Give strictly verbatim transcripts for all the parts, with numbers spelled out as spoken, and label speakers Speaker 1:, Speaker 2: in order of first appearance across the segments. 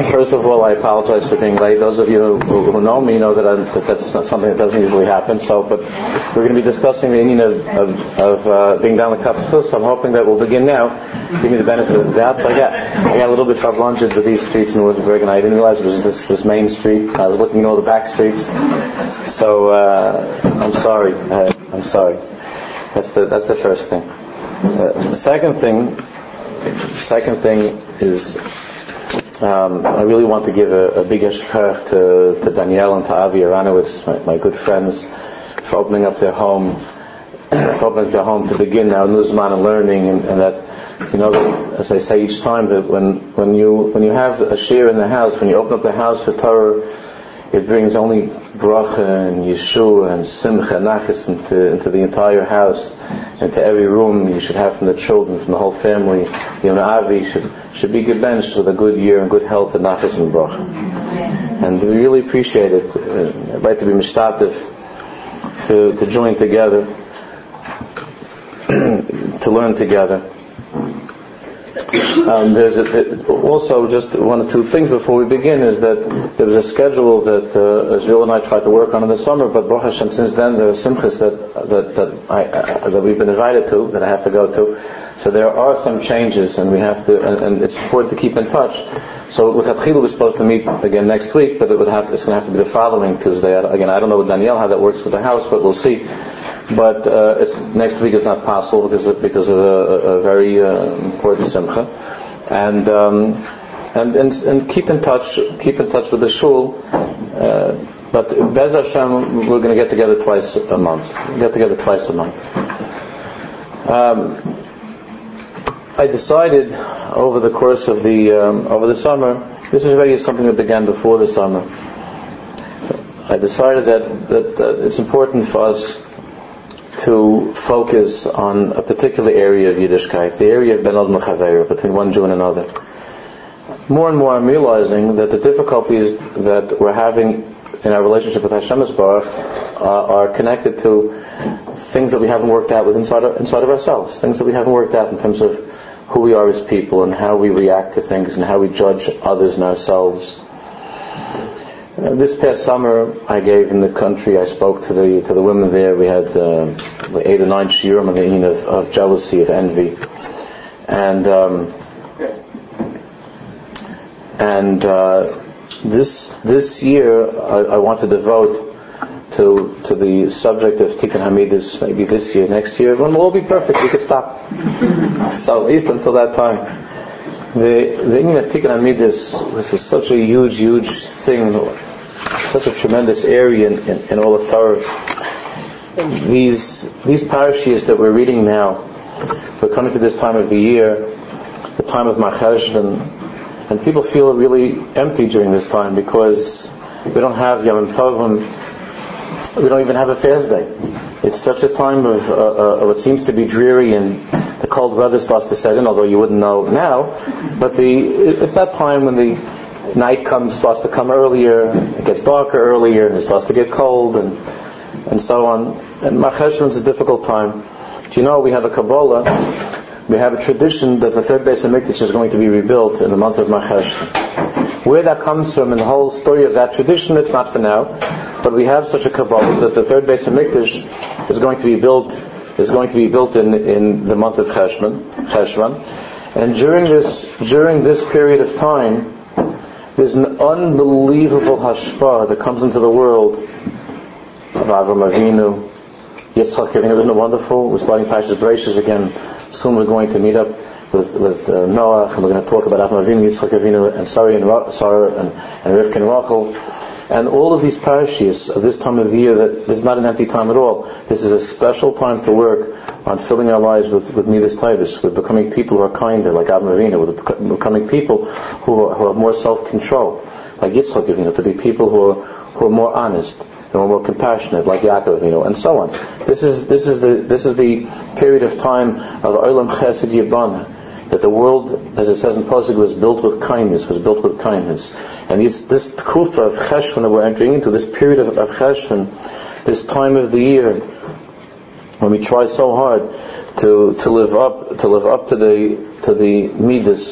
Speaker 1: first of all, I apologize for being late. Those of you who, who know me know that, I, that that's not something that doesn't usually happen. So, but we're going to be discussing the meaning of, of, of uh, being down the Kapskus. So I'm hoping that we'll begin now. Give me the benefit of the doubt. So I got, I got a little bit farblunged with these streets in Württemberg, and I didn't realize it was this, this main street. I was looking at all the back streets. So uh, I'm sorry. Uh, I'm sorry. That's the that's the first thing. Uh, the second thing, second thing is. Um, I really want to give a, a big hashkach to, to Danielle and to Avi Aranowitz, my, my good friends, for opening up their home, for opening up their home to begin now Nuzman and learning, and, and that, you know, as I say each time, that when, when you when you have a shir in the house, when you open up the house for Torah, it brings only bracha and yeshua and simcha and nachas into, into the entire house, into every room you should have from the children, from the whole family. You know, Avi should should be gebenched with a good year and good health and nachas and bracha. And we really appreciate it. Uh, I'd like to be mishtatif, to to join together, to learn together. Um, there's a, also just one or two things before we begin is that there was a schedule that uh, Israel and I tried to work on in the summer, but Baruch Hashem, since then there are simchas that that that, I, uh, that we've been invited to, that I have to go to. So there are some changes, and we have to, and, and it's important to keep in touch. So with Hatchilu we're supposed to meet again next week, but it would have it's going to have to be the following Tuesday. Again, I don't know with Danielle how that works with the house, but we'll see. But uh, it's, next week is not possible because of, because of a, a very uh, important simcha, and, um, and and and keep in touch, keep in touch with the shul. Uh, but Bez Hashem, we're going to get together twice a month. Get together twice a month. Um, I decided over the course of the um, over the summer. This is really something that began before the summer. I decided that that, that it's important for us to focus on a particular area of Yiddishkeit, the area of Ben Adam and Chaveira, between one Jew and another. More and more I'm realizing that the difficulties that we're having in our relationship with Hashem Yisbarach uh, are connected to things that we haven't worked out with inside of, inside of ourselves, things that we haven't worked out in terms of who we are as people and how we react to things and how we judge others and ourselves. Uh, this past summer, I gave in the country. I spoke to the to the women there. We had uh, eight or nine shiurim on the yin of, of jealousy, of envy, and um, and uh, this this year I, I want to devote to to the subject of Tikkun Hamidus. Maybe this year, next year, when we'll all be perfect, we could stop. So at least until that time. The the yin of Tikkun Hamidus was such a huge, huge thing, such a tremendous area in, in, in all of Torah. These these parashiyos that we're reading now, we're coming to this time of the year, the time of Machashvan, and people feel really empty during this time because we don't have Yom Tovim, we don't even have a fast day. It's such a time of uh, uh, what seems to be dreary, and the cold weather starts to set in, although you wouldn't know now. But the it's that time when the night comes, starts to come earlier, it gets darker earlier, and it starts to get cold, and and so on. And Machashvan is a difficult time. Do you know, we have a Kabbalah, we have a tradition that the third Beis HaMikdash is going to be rebuilt in the month of Machashvan. Where that comes from and the whole story of that tradition, it's not for now. But we have such a Kabbalah that the third Beis HaMikdash is going to be built is going to be built in, in the month of Cheshvan, Cheshvan. And during this during this period of time, there's an unbelievable hashpah that comes into the world of Avram Avinu, Yitzchak Avinu. Isn't it wonderful? We're starting Parshas Bereishis again. Soon we're going to meet up with with uh, Noah, and we're going to talk about Avram Avinu, Yitzchak Avinu, and Sarah and Ra- Sarah and, and Rivka and Rachel. And all of these parashiyos of this time of the year, that this is not an empty time at all. This is a special time to work on filling our lives with, with midas taivus, with becoming people who are kinder, like Avram Avinu, with becoming people who, are, who have more self-control, like Yitzchak Avinu, to be people who are, who are more honest, who are more compassionate, like Yaakov Avinu, and so on. This is this is the this is the period of time of Olam Chesed Yibana. That the world, as it says in Pasuk, was built with kindness, was built with kindness. And these, this Tkufa of Cheshvan that we're entering into, this period of, of Cheshvan, this time of the year, when we try so hard to to live up to live up to the to the midas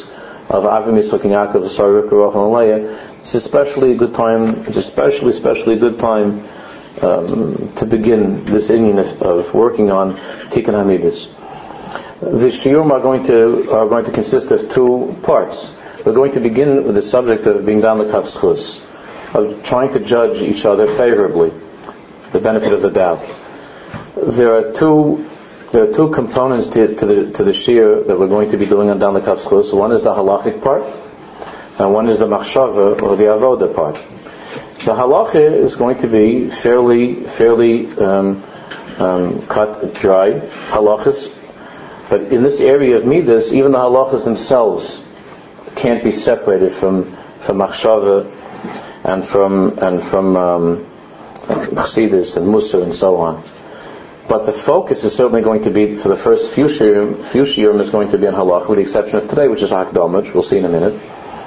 Speaker 1: of Avram Yitzchak and Yaakov, Sarah, Rachel, and Leah. It's especially a good time. It's especially, especially a good time um, to begin this inyan of, of working on Tikkun Hamidus. The shiurim are going to are going to consist of two parts. We're going to begin with the subject of being down the kafschus, of trying to judge each other favorably, the benefit of the doubt. There are two there are two components to, to the to the shiur that we're going to be doing on down the kafschus. One is the halachic part, and one is the machshava or the avoda part. The halacha is going to be fairly fairly um, um, cut dry halachas, but in this area of midas, even the halachas themselves can't be separated from from machshava and from and from um, chassidus and musar and so on. But the focus is certainly going to be, for the first few shiurim, few shiurim is going to be on halacha, with the exception of today, which is hakdama, which we'll see in a minute.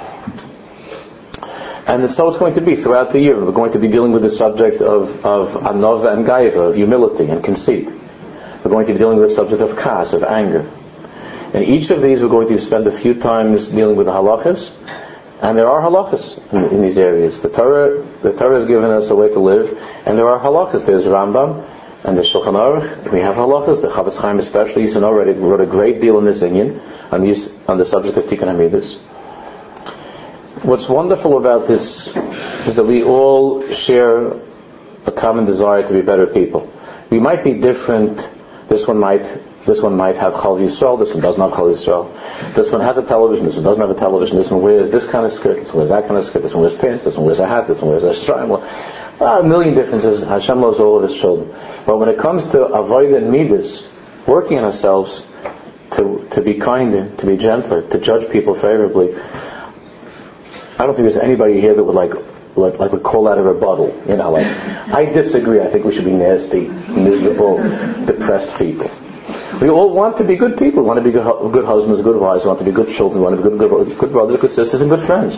Speaker 1: And so it's going to be throughout the year. We're going to be dealing with the subject of of anova and gaiva, of humility and conceit. We're going to be dealing with the subject of kas, of anger. And each of these we're going to spend a few times dealing with the halachas, and there are halachas in, in these areas. The Torah, the Torah has given us a way to live, and there are halachas. There's Rambam and the Shulchan Aruch. We have halachas. The Chavetz Chaim especially, you know, already wrote a great deal in this inyan on these on the subject of Tikkun Hamidus. What's wonderful about this is that we all share a common desire to be better people. We might be different. This one might This one might have Chal Yisrael, this one doesn't have Chal Yisrael. This one has a television, this one doesn't have a television. This one wears this kind of skirt, this one wears that kind of skirt, this one wears pants, this one wears a hat, this one wears a stripe. A million differences. Hashem loves all of His children. But when it comes to avodah and midas, working on ourselves to to be kinder, to be gentler, to judge people favorably, I don't think there's anybody here that would like Like, like would call that a rebuttal, you know, like, I disagree, I think we should be nasty, miserable, depressed people. We all want to be good people, we want to be good, good husbands, good wives, we want to be good children, we want to be good, good, good brothers, good sisters, and good friends.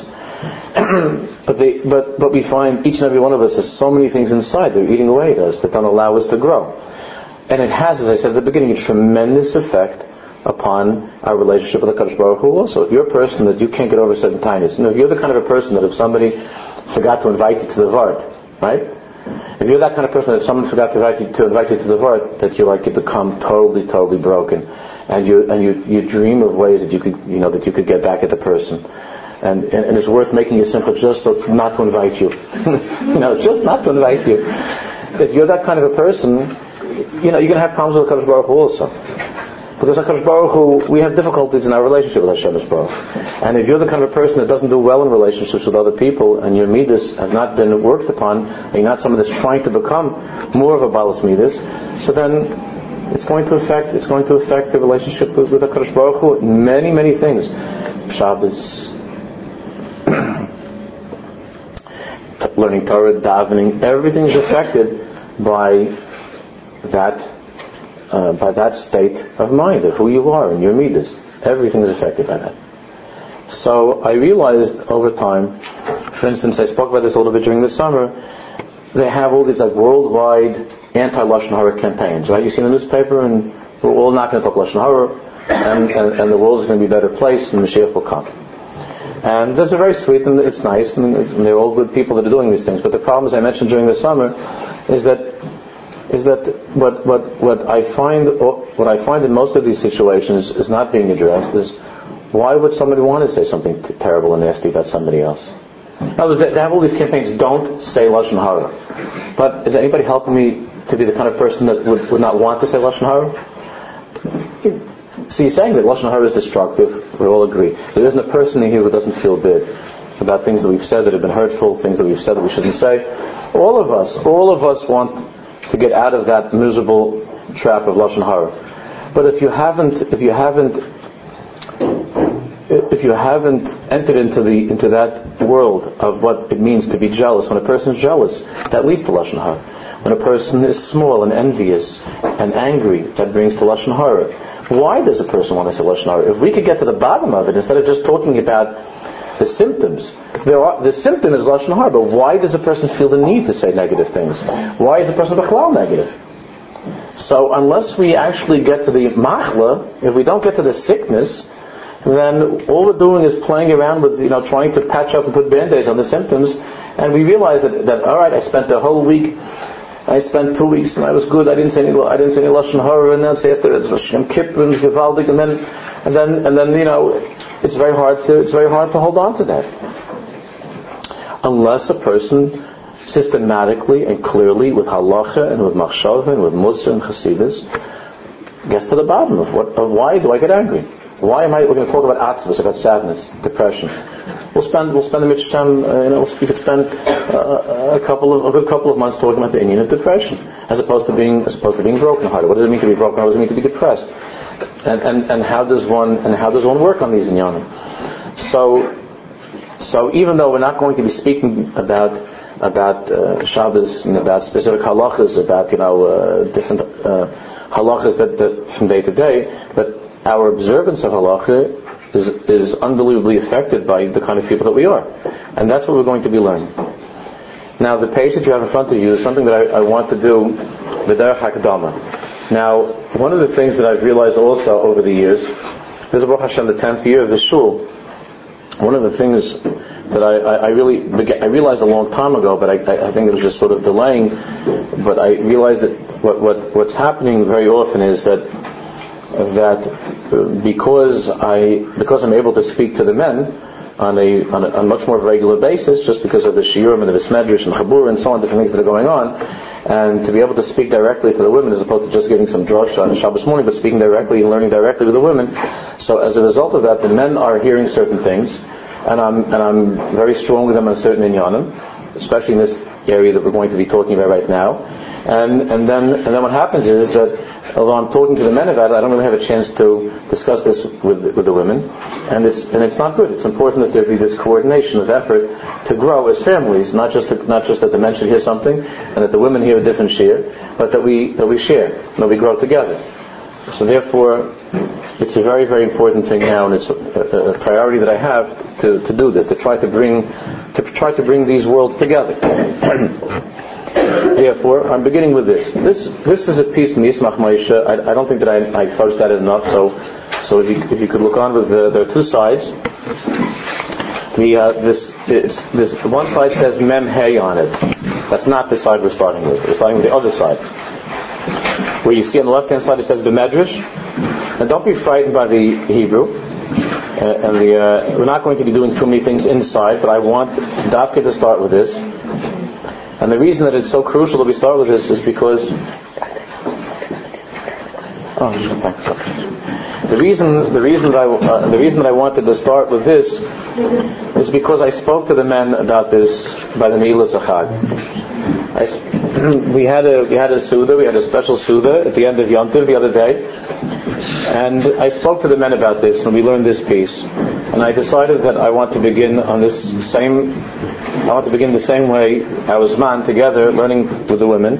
Speaker 1: but they, but, but we find each and every one of us has so many things inside that are eating away at us, that don't allow us to grow. And it has, as I said at the beginning, a tremendous effect upon our relationship with the Kadosh Baruch Hu also. If you're a person that you can't get over certain tinnitus, and if you're the kind of a person that if somebody forgot to invite you to the Vart, right? If you're that kind of person that if someone forgot to invite you to invite you to the Vart, that you like you become totally, totally broken, and you and you you dream of ways that you could you know that you could get back at the person, and and, and it's worth making a simple just so not to invite you, you know, just not to invite you. If you're that kind of a person, you know, you're going to have problems with the Kadosh Baruch Hu also. Because HaKadosh Baruch Hu, we have difficulties in our relationship with Hashem Baruch. And if you're the kind of a person that doesn't do well in relationships with other people, and your midas have not been worked upon, and you're not someone that's trying to become more of a balas midas, so then it's going to affect it's going to affect the relationship with, with HaKadosh Baruch Hu in many, many things. Shabbos, learning Torah, davening, everything is affected by that. Uh, by that state of mind, of who you are and your midas. Everything is affected by that. So I realized over time, for instance, I spoke about this a little bit during the summer, they have all these like worldwide anti-Lashon Hara campaigns, right? You see in the newspaper, and we're all not going to talk Lashon Hara, and, and, and the world is going to be a better place, and Mashiach will come. And those are very sweet, and it's nice, and they're all good people that are doing these things. But the problem, as I mentioned during the summer, is that is that what what what I find what I find in most of these situations is not being addressed is why would somebody want to say something t- terrible and nasty about somebody else? In other words, they have all these campaigns, don't say Lashon Hara. But is anybody helping me to be the kind of person that would, would not want to say Lashon Hara? See, saying that Lashon Hara is destructive, we all agree. There isn't a person here who doesn't feel bad about things that we've said that have been hurtful, things that we've said that we shouldn't say. All of us, all of us want to get out of that miserable trap of Lashon Hara. But if you haven't, if you haven't, if you haven't entered into the into that world of what it means to be jealous, when a person is jealous, that leads to Lashon Hara. When a person is small and envious and angry, that brings to Lashon Hara. Why does a person want to say Lashon Hara? If we could get to the bottom of it, instead of just talking about the symptoms, there are, the symptom is Lashon Hara, but why does a person feel the need to say negative things? Why is a person b'chalal negative? So unless we actually get to the machla, if we don't get to the sickness, then all we're doing is playing around with, you know, trying to patch up and put band-aids on the symptoms, and we realize that, that all right, I spent a whole week, I spent two weeks, and I was good. I didn't say any, I didn't say any lashon hara, and then say after it's Rosh Hashanah Kippur and Gevaldik, and then, and then, and then, you know, it's very hard to, it's very hard to hold on to that, unless a person systematically and clearly with halacha and with machshava and with mussar and chasidus gets to the bottom of what, of why do I get angry? Why am I? We're going to talk about atzvus, about sadness, depression. We'll spend, we'll spend the Mitzvah, uh, you know, we could spend uh, a couple of, a good couple of months talking about the inyan of depression, as opposed to being, as opposed to being brokenhearted. What does it mean to be brokenhearted? What does it mean to be depressed? And, and, and how does one, and how does one work on these inyanim? So, so even though we're not going to be speaking about, about, uh, Shabbos and about specific halachas, about, you know, uh, different, uh, halachas that, that from day to day, but our observance of halacha is, is unbelievably affected by the kind of people that we are. And that's what we're going to be learning. Now, the page that you have in front of you is something that I, I want to do, B'derech HaKadama. Now, one of the things that I've realized also over the years, this is Baruch Hashem, the tenth year of the shul. One of the things that I, I, I really began, I realized a long time ago, but I, I think it was just sort of delaying, but I realized that what, what, what's happening very often is that that because I because I'm able to speak to the men on a on a, on a much more regular basis, just because of the shiurim and the Medrash and Chabur and so on, different things that are going on, and to be able to speak directly to the women as opposed to just giving some drasha on Shabbos morning, but speaking directly and learning directly with the women. So as a result of that, the men are hearing certain things, and I'm and I'm very strong with them on certain inyanim, especially in this area that we're going to be talking about right now. And and then and then what happens is that although I'm talking to the men about it, I don't really have a chance to discuss this with with the women, and it's and it's not good. It's important that there be this coordination of effort to grow as families, not just to, not just that the men should hear something and that the women hear a different shir, but that we that we share, that we grow together. So therefore, it's a very very important thing now, and it's a, a, a priority that I have to, to do this, to try to bring to try to bring these worlds together. Therefore, I'm beginning with this. This this is a piece in the Yismach Moshe. I, I don't think that I, I first that enough. So, so if you if you could look on with the, there are two sides. The uh, this it's, this one side says Mem Hey on it. That's not the side we're starting with. We're starting with the other side, where you see on the left hand side it says B'medrash. And don't be frightened by the Hebrew. Uh, and the uh, we're not going to be doing too many things inside, but I want Dafka to start with this. And the reason that it's so crucial that we start with this is because oh, thanks. The reason the reason that I uh, the reason that I wanted to start with this is because I spoke to the men about this by the Neilas Achag. I, we had a we had a Suda, we had a special Suda at the end of Yom Tov the other day, and I spoke to the men about this, and we learned this piece. And I decided that I want to begin on this same, I want to begin the same way, our Zman together, learning with the women,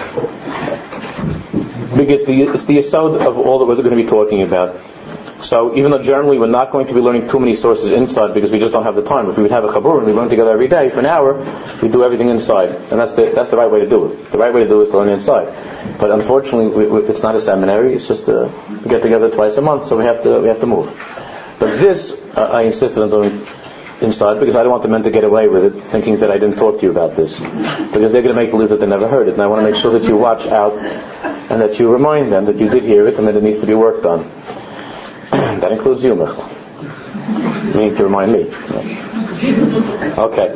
Speaker 1: because the, it's the yesod of all that we're going to be talking about. So even though generally we're not going to be learning too many sources inside because we just don't have the time. If we would have a chabur and we learn together every day for an hour, we do everything inside, and that's the that's the right way to do it. The right way to do it is to learn inside. But unfortunately, we, we, it's not a seminary. It's just a, we get together twice a month, so we have to we have to move. But this uh, I insisted on doing inside because I don't want the men to get away with it, thinking that I didn't talk to you about this, because they're going to make believe that they never heard it. And I want to make sure that you watch out and that you remind them that you did hear it and that it needs to be worked on. That includes you, Michal. You need to remind me. Okay.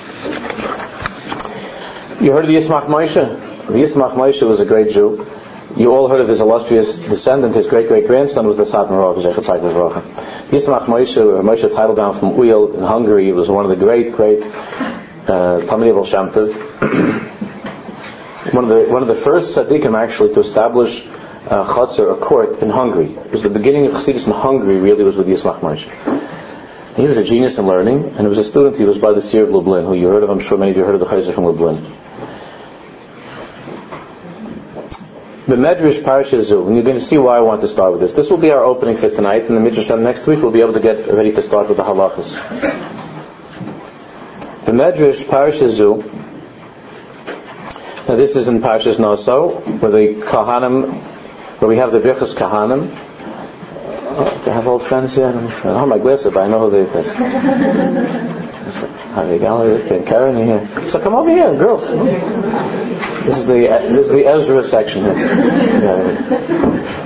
Speaker 1: You heard of the Yismach Moshe? The Yismach Moshe was a great Jew. You all heard of his illustrious descendant. His great-great-grandson was the Satmar Rav, Zechat Tzaddik Livracha. Yismach Moshe, Moshe Teitelbaum from Uyel in Hungary, he was one of the great, great uh, Talmidei Baal Shem Tov. One of the one of the first tzaddikim actually to establish Uh, Chatzar, a court in Hungary. It was the beginning of Chassidus in Hungary, really, was with Yismach Moshe. He was a genius in learning, and he was a student. He was by the Seer of Lublin, who you heard of. I'm sure many of you heard of the Chayzer from Lublin. The Medrash Parashat Zu, and you're going to see why I want to start with this. This will be our opening for tonight, and the Midrash next week we'll be able to get ready to start with the halachas. The Medrash Parashat Zu. Now this is in Parashas Naso, where the Kahanim, where we have the Birchas Kahanim. oh, do I have old friends here? And I said, oh, my glasses, but I know who they are. I said, how are you going? Karen, you here? So come over here, girls. This is the this is the Ezra section here. Yeah.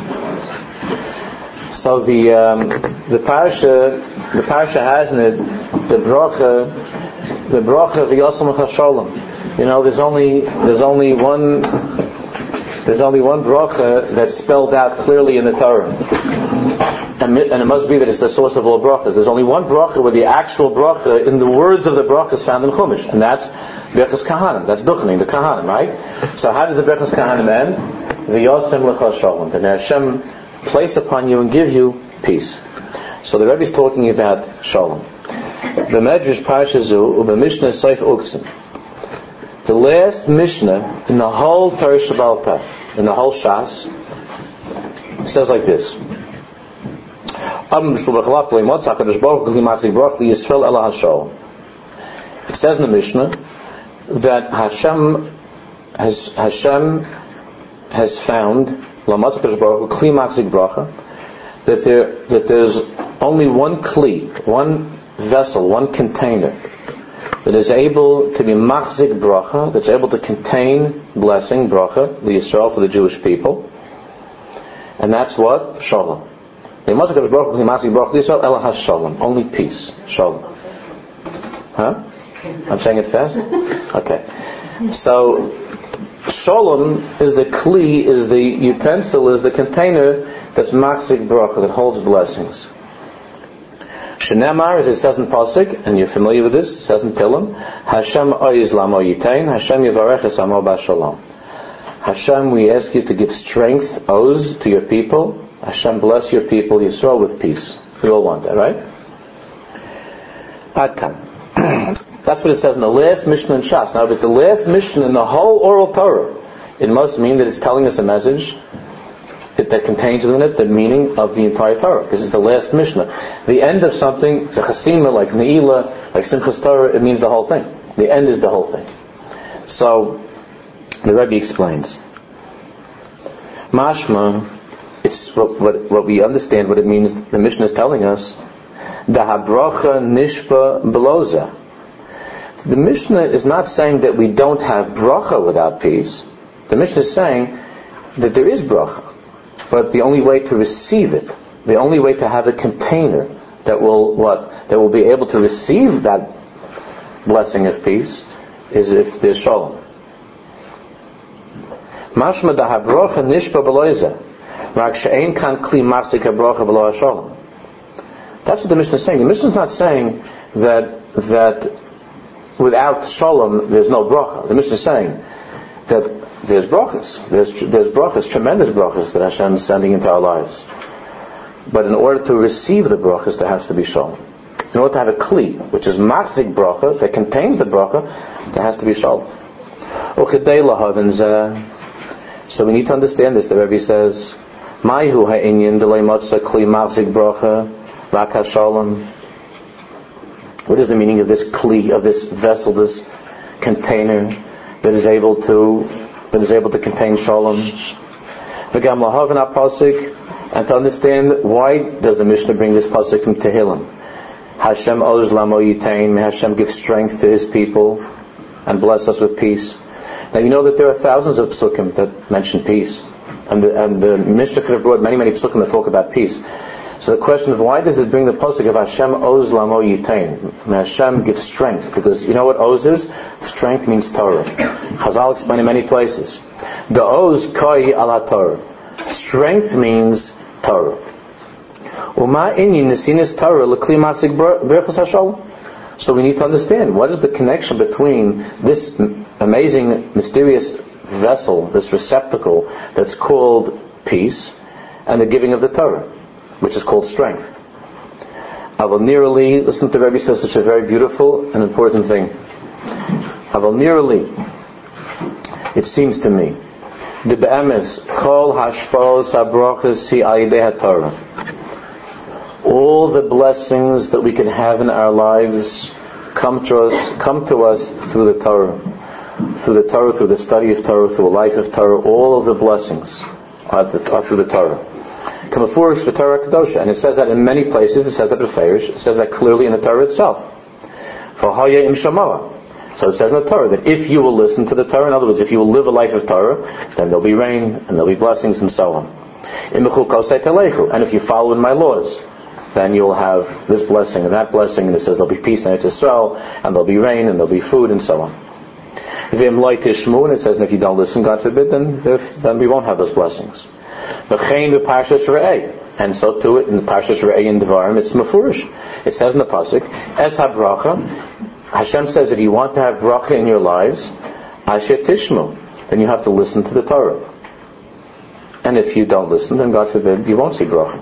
Speaker 1: So the um, the parsha the parsha has in it the bracha the bracha v'yosam chasholem. You know, there's only there's only one there's only one bracha that's spelled out clearly in the Torah, and, and it must be that it's the source of all brachas. There's only one bracha where the actual bracha in the words of the bracha is found in Chumash, and that's Berachas Kahanim. That's Duchening, the Kahanim, right? So how does the Berachas Kahanim end? V'yosam chasholem. Then Hashem place upon you and give you peace. So the Rebbe is talking about Shalom. The Medrash Parsha Zu Uba Mishnah Seif Uksim. The last Mishnah in the whole Torah Shabbal Peh, in the whole Shas, says like this: It says in the Mishnah that Hashem has Hashem has found that there that there's only one kli, one vessel, one container that is able to be machzik bracha, that's able to contain blessing, bracha, the Yisrael for the Jewish people, and that's what? Shalom. Only peace. Shalom. Huh? I'm saying it fast? Okay. So Shalom is the kli, is the utensil, is the container that's machzik bracha, that holds blessings. Shenemar, as it says in Pasuk, and you're familiar with this, it says in Tehillim, Hashem oiz lamo yitain, Hashem yivarech es amo b'shalom. Hashem, we ask you to give strength, oz, to your people. Hashem, bless your people, Yisrael, with peace. We all want that, right? Adkan. That's what it says in the last Mishnah in Shas. Now, if it's the last Mishnah in the whole oral Torah, it must mean that it's telling us a message that contains within it the meaning of the entire Torah. This is the last Mishnah. The end of something, the Chasima, like Ne'ilah, like Simchas Torah, it means the whole thing. The end is the whole thing. So, the Rebbe explains. Mashma, it's what, what, what we understand, what it means, the Mishnah is telling us, Da habracha nishpa beloza. The Mishnah is not saying that we don't have bracha without peace. The Mishnah is saying that there is bracha, but the only way to receive it, the only way to have a container that will what that will be able to receive that blessing of peace, is if there's shalom. Mashma da habrocha nishpa beloiza, rak she'ein kan kli machzik habrocha beloy shalom. That's what the Mishnah is saying. The Mishnah is not saying that that without shalom there's no bracha. The Mishnah is saying that there's brachas. There's there's brachas, tremendous brachas that Hashem is sending into our lives. But in order to receive the brachas, there has to be shalom. In order to have a kli, which is machzik bracha, that contains the bracha, there has to be shalom. So we need to understand this. The Rebbe says, "Maihu ha'inyan delay matzah kli machzik bracha rak hashalom." What is the meaning of this kli, of this vessel, this container that is able to that is able to contain shalom? V'gam lahav na pasuk, and to understand why does the Mishnah bring this pasuk from Tehillim? Hashem oz lamo yitain, may Hashem give strength to His people and bless us with peace. Now you know that there are thousands of psukim that mention peace, and the, and the Mishnah could have brought many many psukim that talk about peace. So the question is, why does it bring the pasuk of Hashem oz lamo yitain? May Hashem give strength, because you know what oz is? Strength means Torah. Chazal explain in many places. The oz koi ala Torah. Strength means Torah. Uma inyin nesinis Torah l'kli machzik berachas hashalom. So we need to understand what is the connection between this amazing, mysterious vessel, this receptacle that's called peace, and the giving of the Torah, which is called strength. Aval nirali, listen to Rebbe says such a very beautiful and important thing. Aval nirali, it seems to me, the be'emes kol hashpos habrachas hi ayidei haTorah. All the blessings that we can have in our lives come to us, come to us through the Torah, through the Torah, through the study of Torah, through a life of Torah. All of the blessings are, the, are through the Torah. Kamafurish v'Torah Kedosha. And it says that in many places, it says that b'feirish, it says that clearly in the Torah itself. V'haya im Shamaah. So it says in the Torah that if you will listen to the Torah, in other words, if you will live a life of Torah, then there'll be rain, and there'll be blessings, and so on. And if you follow in my laws, then you'll have this blessing and that blessing, and it says there'll be peace in Eretz Yisrael, and there'll be rain, and there'll be food, and so on. And it says, and if you don't listen, God forbid, then, then we won't have those blessings. And so too, in the Parshas Re'eh in Devarim, it's mafurish. It says in the pasuk, Es habracha. Hashem says, if you want to have bracha in your lives, asher tishmu, then you have to listen to the Torah. And if you don't listen, then God forbid, you won't see bracha.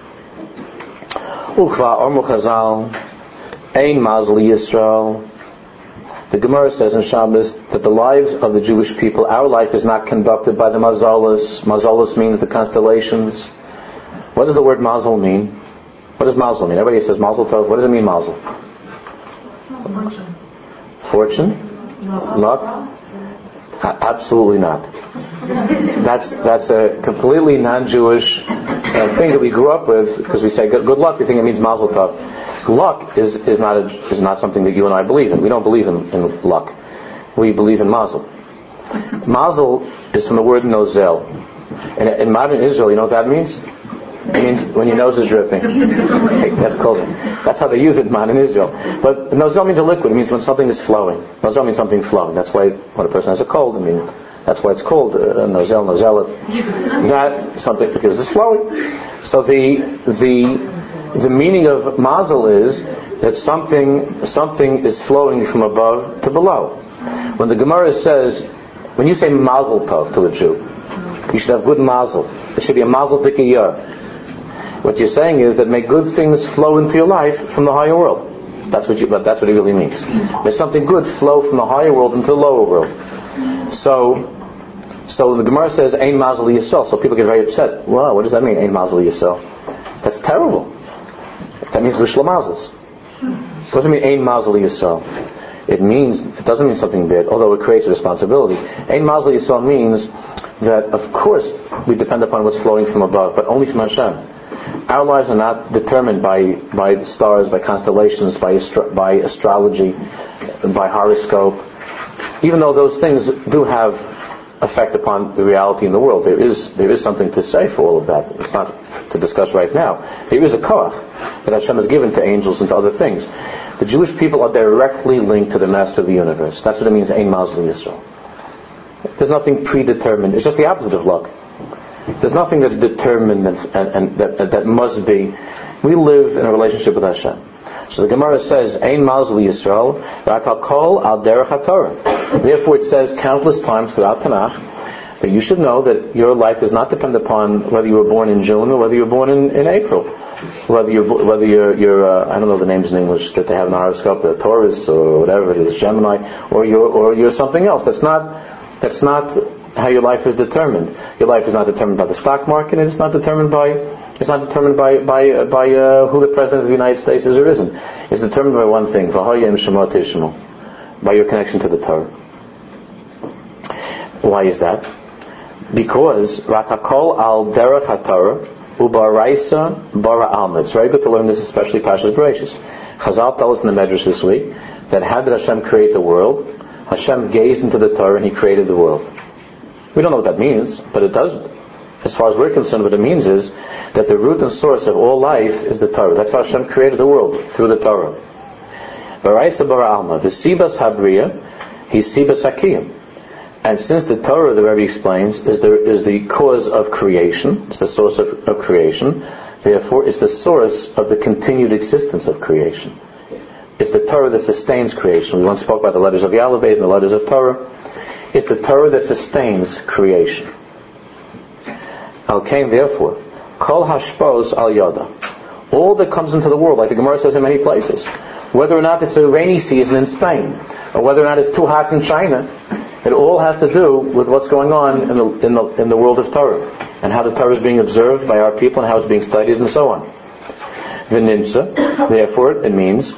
Speaker 1: Uchva ormu chazal, ein mazel Yisrael. The Gemara says in Shabbos that the lives of the Jewish people, our life is not conducted by the mazalas. Mazalas means the constellations. What does the word mazel mean? What does mazel mean? Everybody says mazel tov. What does it mean, mazel? Fortune. Fortune? Luck? Absolutely not. That's that's a completely non-Jewish uh, thing that we grew up with, because we say good, good luck. We think it means mazel tov. Luck is is not a, is not something that you and I believe in. We don't believe in, in luck. We believe in mazel. Mazel is from the word nozel. In, in modern Israel, you know what that means? It means when your nose is dripping. That's called. That's how they use it in modern Israel. But nozel means a liquid. It means when something is flowing. Nozel means something flowing. That's why when a person has a cold, I mean, that's why it's called uh, nozel, nozelet. That something because it's flowing. So the the the meaning of mazel is that something something is flowing from above to below. When the Gemara says, when you say mazel tov to a Jew, you should have good mazel. There should be a mazel tikiyah. What you're saying is that may good things flow into your life from the higher world. That's what you. But that's what it really means. There's something good flow from the higher world into the lower world. So, so the Gemara says Ein Mazel Yisrael. So people get very upset. Wow, what does that mean? Ein Mazel Yisrael. That's terrible. That means Vishla Mazels. What does it mean Ein Mazel Yisrael? It means it doesn't mean something bad, although it creates a responsibility. Ein Mazel Yisrael means that of course we depend upon what's flowing from above, but only from Hashem. Our lives are not determined by by the stars, by constellations, by astro- by astrology, by horoscope. Even though those things do have effect upon the reality in the world, there is there is something to say for all of that. It's not to discuss right now. There is a koach that Hashem has given to angels and to other things. The Jewish people are directly linked to the Master of the universe. That's what it means, Ein Mazel Yisrael. There's nothing predetermined. It's just the opposite of luck. There's nothing that's determined and, and, and that, that must be. We live in a relationship with Hashem. So the Gemara says, Ein Mazel Yisrael, Rakal Kol Al Derech HaTorah. Therefore it says countless times throughout Tanakh that you should know that your life does not depend upon whether you were born in June or whether you were born in, in April. Whether you're, whether you're, you're uh, I don't know the names in English that they have in the horoscope, the Taurus or whatever it is, Gemini, or you're, or you're something else. That's not, that's not how your life is determined. Your life is not determined by the stock market, and it's not determined by it's not determined by by uh, by uh, who the president of the United States is or isn't. It's determined by one thing: v'hayim shema tishmu, by your connection to the Torah. Why is that? Because rakakol al derech haTorah ubaraisa bara alma. It's very good to learn this, especially Parshas Bereishis. Chazal tell us in the Medrash this week that how did Hashem create the world? Hashem gazed into the Torah and He created the world. We don't know what that means, but it does. As far as we're concerned, what it means is that the root and source of all life is the Torah. That's how Hashem created the world, through the Torah. Baraisa bara alma, the sibas habriya, he's sibas hakiyim. And since the Torah, the Rebbe explains, is the is the cause of creation, it's the source of, of creation, therefore it's the source of the continued existence of creation. It's the Torah that sustains creation. We once spoke about the letters of Yalabez and the letters of Torah. It's the Torah that sustains creation. Al-Kain, therefore, Kol hashpos al yada. All that comes into the world, like the Gemara says in many places, whether or not it's a rainy season in Spain, or whether or not it's too hot in China, it all has to do with what's going on in the in the in the world of Torah, and how the Torah is being observed by our people, and how it's being studied, and so on. V'nimsa, therefore, it means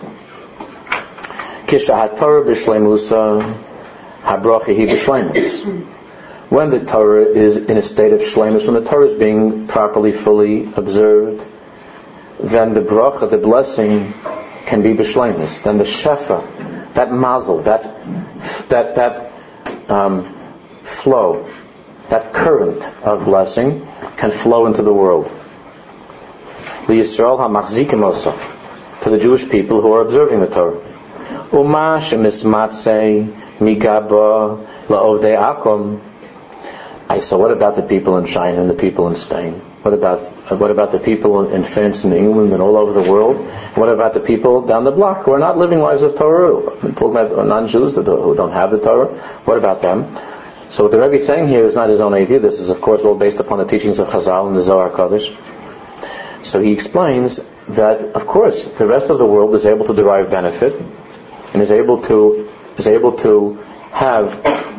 Speaker 1: Kisha haTorah b'shleimusa habracha hi b'shleimus. when the Torah is in a state of shleimus, when the Torah is being properly, fully observed, then the bracha, the blessing, can be b'shleimus. Then the shefa, that mazel, that that that um, flow, that current of blessing, can flow into the world. L'Yisrael ha'machzikim osa, to the Jewish people who are observing the Torah. Uma shemismatzei migaba la'ovdei akom. I so what about the people in China and the people in Spain? What about uh, what about the people in, in France and England and all over the world? What about the people down the block who are not living lives of Torah? I'm talking about non-Jews that who don't have the Torah. What about them? So what the Rebbe is saying here is not his own idea. This is, of course, all based upon the teachings of Chazal and the Zohar Kodesh. So he explains that, of course, the rest of the world is able to derive benefit and is able to is able to have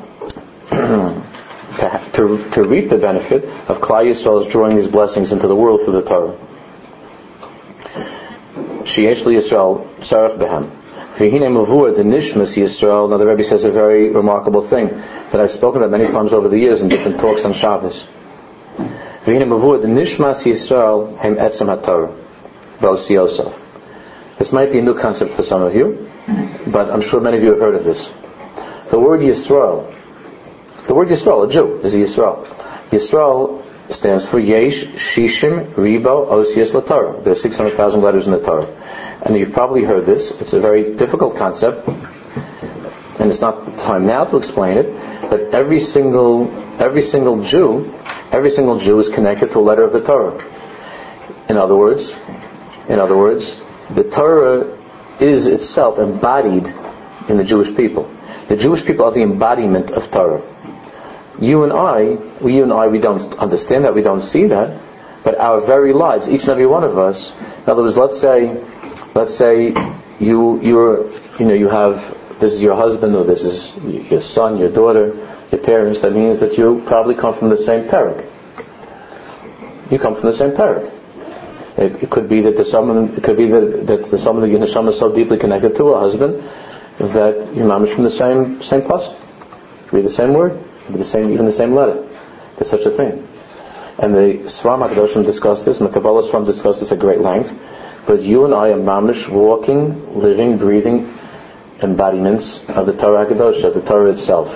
Speaker 1: to, to to reap the benefit of Klal Yisrael's drawing these blessings into the world through the Torah. Sheyesh Yisrael sarach behem. V'hine mavur the nishmas Yisrael. Now the Rebbe says a very remarkable thing that I've spoken about many times over the years in different talks on Shabbos. V'hine mavur the nishmas Yisrael hem etzem haTorah v'osi Yosef. This might be a new concept for some of you, but I'm sure many of you have heard of this. The word Yisrael, the word Yisrael, a Jew, is a Yisrael. Yisrael stands for Yesh Shishim Ribo Osias LaTorah. There are six hundred thousand letters in the Torah. And you've probably heard this. It's a very difficult concept, and it's not the time now to explain it, but every single every single Jew, every single Jew is connected to a letter of the Torah. In other words, in other words, the Torah is itself embodied in the Jewish people. The Jewish people are the embodiment of Torah. You and I, we, you and I, we don't understand that, we don't see that, but our very lives, each and every one of us, in other words, let's say, let's say you, you're, you know, you have, this is your husband, or this is your son, your daughter, your parents. That means that you probably come from the same parak. You come from the same parak. It, it could be that the someone, it could be that, that the someone that your neshama is so deeply connected to, a husband, that your mom is from the same same pasuk. It could be the same word, it could be the same, even the same letter. There's such a thing. And the Sfarim HaKadoshim discussed this, and the Kabbalah Sfarim discussed this at great length. But you and I are mamish, walking, living, breathing embodiments of the Torah HaKadosh, of the Torah itself.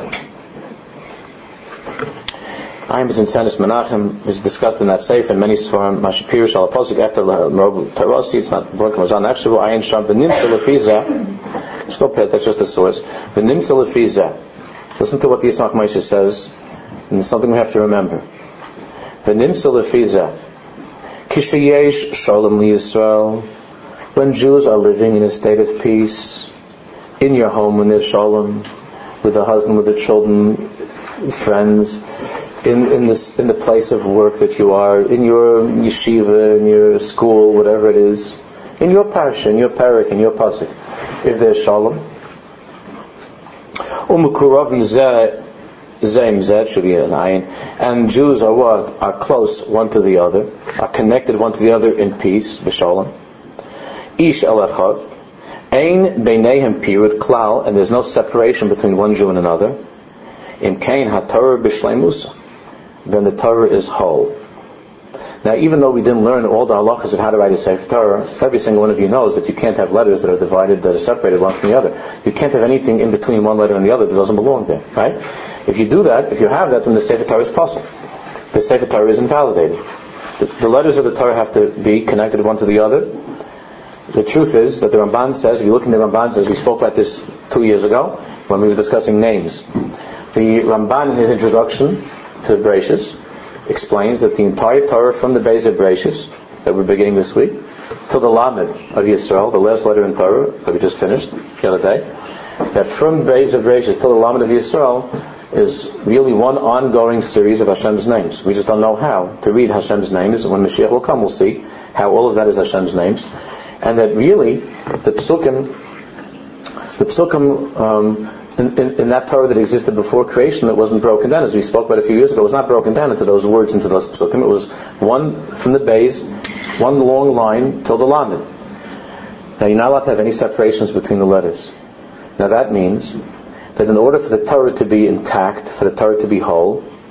Speaker 1: Ayin B'Zinsenis Menachem is discussed in that safe, and many Sfarim, Mashipir, Shalaposik, after Merov Tarasi, it's not broken, was on actually, Ayin Sham, V'nimtza Lefiza, let's go pay it, that's just the source. V'nimtza Lefiza. Listen to what the Yismach Moshe says, and it's something we have to remember. V'nimtza Lefiza. Kishayesh Shalom Yisrael. When Jews are living in a state of peace, in your home when there's Shalom, with the husband, with the children, friends, in in this in the place of work that you are, in your yeshiva, in your school, whatever it is, in your parsha, in your parak, in your pasuk, if there's Shalom. Umukuravim zeh Zaim Zed should be an ayin. And Jews are what? Are close one to the other, are connected one to the other in peace, b'shalom. Ish el echad. Ein beinehem pirud klal, and there's no separation between one Jew and another. Im kain haTorah b'shleimusa. Then the Torah is whole. Now, even though we didn't learn all the halachas of how to write a Sefer Torah, every single one of you knows that you can't have letters that are divided, that are separated one from the other. You can't have anything in between one letter and the other that doesn't belong there, right? If you do that, if you have that, then the Sefer Torah is possible. The Sefer Torah is invalidated. The, the letters of the Torah have to be connected one to the other. The truth is that the Ramban says, if you look in the Ramban, says, we spoke about this two years ago when we were discussing names. The Ramban in his introduction to Bereshis explains that the entire Torah from the Beis of Bereshis that we're beginning this week till the Lamed of Yisrael, the last letter in Torah that we just finished the other day, that from Beis of Bereshis till the Lamed of Yisrael is really one ongoing series of Hashem's names. We just don't know how to read Hashem's names. When Mashiach will come, we'll see how all of that is Hashem's names, and that really the Psukim, the Psukim. Um, In, in, in that Torah that existed before creation, that wasn't broken down, as we spoke about a few years ago, it was not broken down into those words, into those psukim. It was one from the base, one long line till the lamed. Now you're not allowed to have any separations between the letters. Now that means that in order for the Torah to be intact, for the Torah to be whole,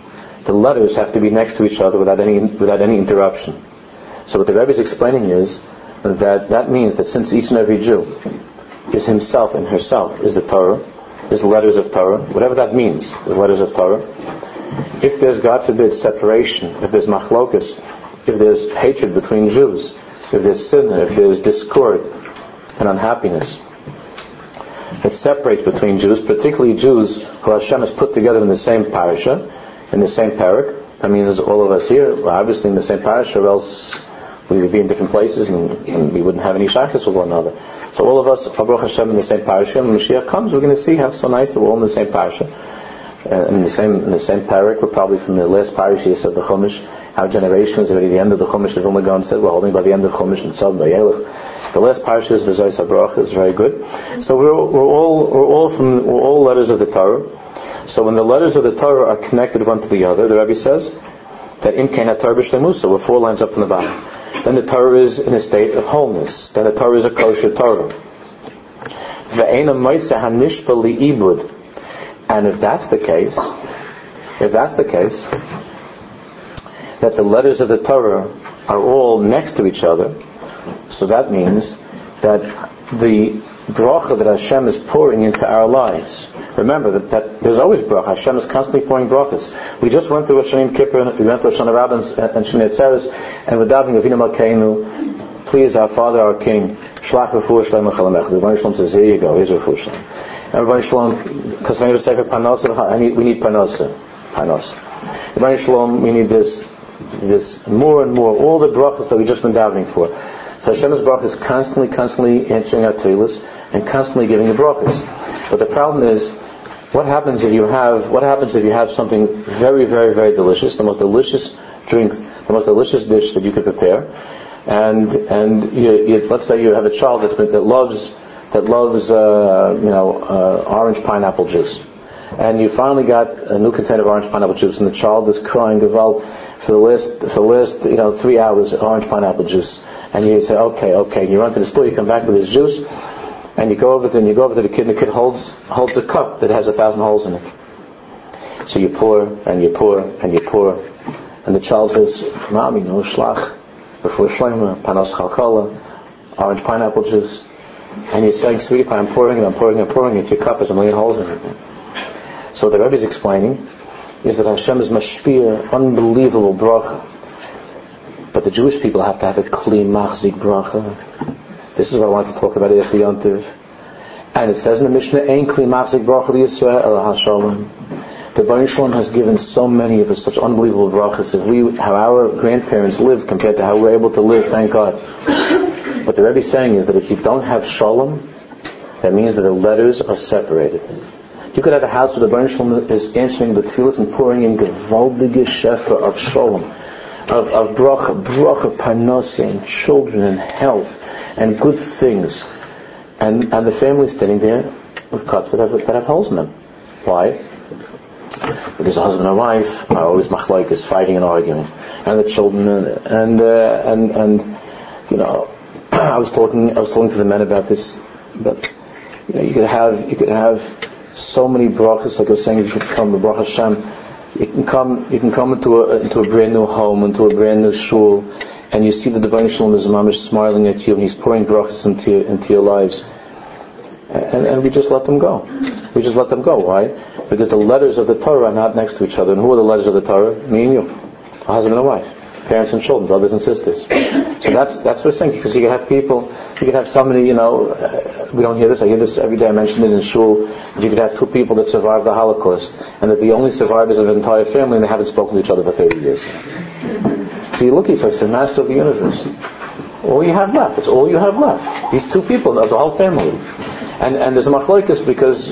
Speaker 1: the letters have to be next to each other without any without any interruption. So what the Rebbe is explaining is that that means that since each and every Jew is himself and herself, is the Torah, is the letters of Torah, whatever that means, is letters of Torah. If there's, God forbid, separation, if there's machlokas, if there's hatred between Jews, if there's sin, if there's discord and unhappiness that separates between Jews, particularly Jews who Hashem has put together in the same parasha, in the same parak. I mean, there's all of us here, we're obviously in the same parasha, or else we would be in different places and, and we wouldn't have any shaykhs with one another. So all of us are Baruch Hashem in the same parasha, and when Mashiach comes, we're going to see how so nice that we're all in the same parasha. Uh, in the same in the same parak, we're probably from the last parashas of the Chumash. Our generation is already the end of the Chumash. As only gone said, we're holding by the end of Chumash and Tzad Vayelech. The last parashas, V'zayis HaBarach, is very good. So we're we're all we're all from we're all letters of the Torah. So when the letters of the Torah are connected one to the other, the Rebbe says that Im Kein HaTorah B'Shleimusa, we're four lines up from the bottom. Then the Torah is in a state of wholeness. Then the Torah is a kosher Torah. Ve'ena Moitze HaNishpa Li'ibud. And if that's the case, if that's the case, that the letters of the Torah are all next to each other, so that means that the bracha that Hashem is pouring into our lives. Remember that, that there's always bracha. Hashem is constantly pouring brachas. We just went through Rosh Hashanah Kippur, we went through Rosh Hashanah Rabbah and Shemoneh Atzeres, and we're davening Avinu Malkeinu, please our Father, our King, Shlach Refuah Shleimah Chalamech. The Rebbeinu Shalom says, here you go, here's Refuah Shleimah. Everybody Shalom, because when you say for Panosa, we need Panosa. Panosa. Everybody Shalom, we need this, this more and more, all the brachas that we've just been davening for. So Hashem's brachas is constantly, constantly answering our tefillas and constantly giving the brachas. But the problem is, what happens if you have, what happens if you have something very, very, very delicious, the most delicious drink, the most delicious dish that you could prepare, and and you, you, let's say you have a child that's been, that loves that loves, uh, you know, uh, orange pineapple juice. And you finally got a new container of orange pineapple juice, and the child is crying Gaval for the last, for the last, you know, three hours, orange pineapple juice. And you say, okay, okay. And you run to the store, you come back with this juice, and you go over to, and you go over to the kid, and the kid holds, holds a cup that has a thousand holes in it. So you pour, and you pour, and you pour, and the child says, Mommy, no shlach, before shleima, panos chalkola, orange pineapple juice. And you're saying, sweetie pie, I'm pouring it, I'm pouring it, I'm pouring it. Your cup has a million holes in it. So the Rebbe is explaining is that Hashem is mashpia, unbelievable bracha. But the Jewish people have to have a kli machzik bracha. This is what I want to talk about after Yom Tov. And it says in the Mishnah, Ein kli machzik bracha liyisrael el hashalom. The Baruch Shalom has given so many of us such unbelievable brachas. If we, how our grandparents lived compared to how we're able to live, thank God. What the Rebbe is saying is that if you don't have shalom, that means that the letters are separated. You could have a house where the Baruch Shalom is answering the tefillas and pouring in gewaldige shefa of shalom, of, of bracha, bracha, parnasa, and children, and health, and good things. And and the family is standing there with cups that have, that have holes in them. Why? Because the husband and wife are always machlokes, fighting and arguing. And the children, and, and, uh, and, and you know, I was talking, I was talking to the men about this, but you know, you could have, you could have so many brachas, like I was saying, you could come to Baruch Hashem, you can come, you can come into a, into a brand new home, into a brand new shul, and you see that the Baruch Shalom is mamish smiling at you, and he's pouring brachas into your, into your lives, and, and we just let them go. We just let them go. Why? Because the letters of the Torah are not next to each other. And who are the letters of the Torah? Me and you, a husband and wife, parents and children, brothers and sisters. So that's that's what we're saying. Because you can have people, you can have somebody, you know, uh, we don't hear this. I hear this every day. I mentioned it in shul. That you could have two people that survived the Holocaust, and that the only survivors of an entire family, and they haven't spoken to each other for thirty years. So you look at yourself, it's the master of the universe. All you have left. It's all you have left. These two people of the whole family. And and there's a machlokes because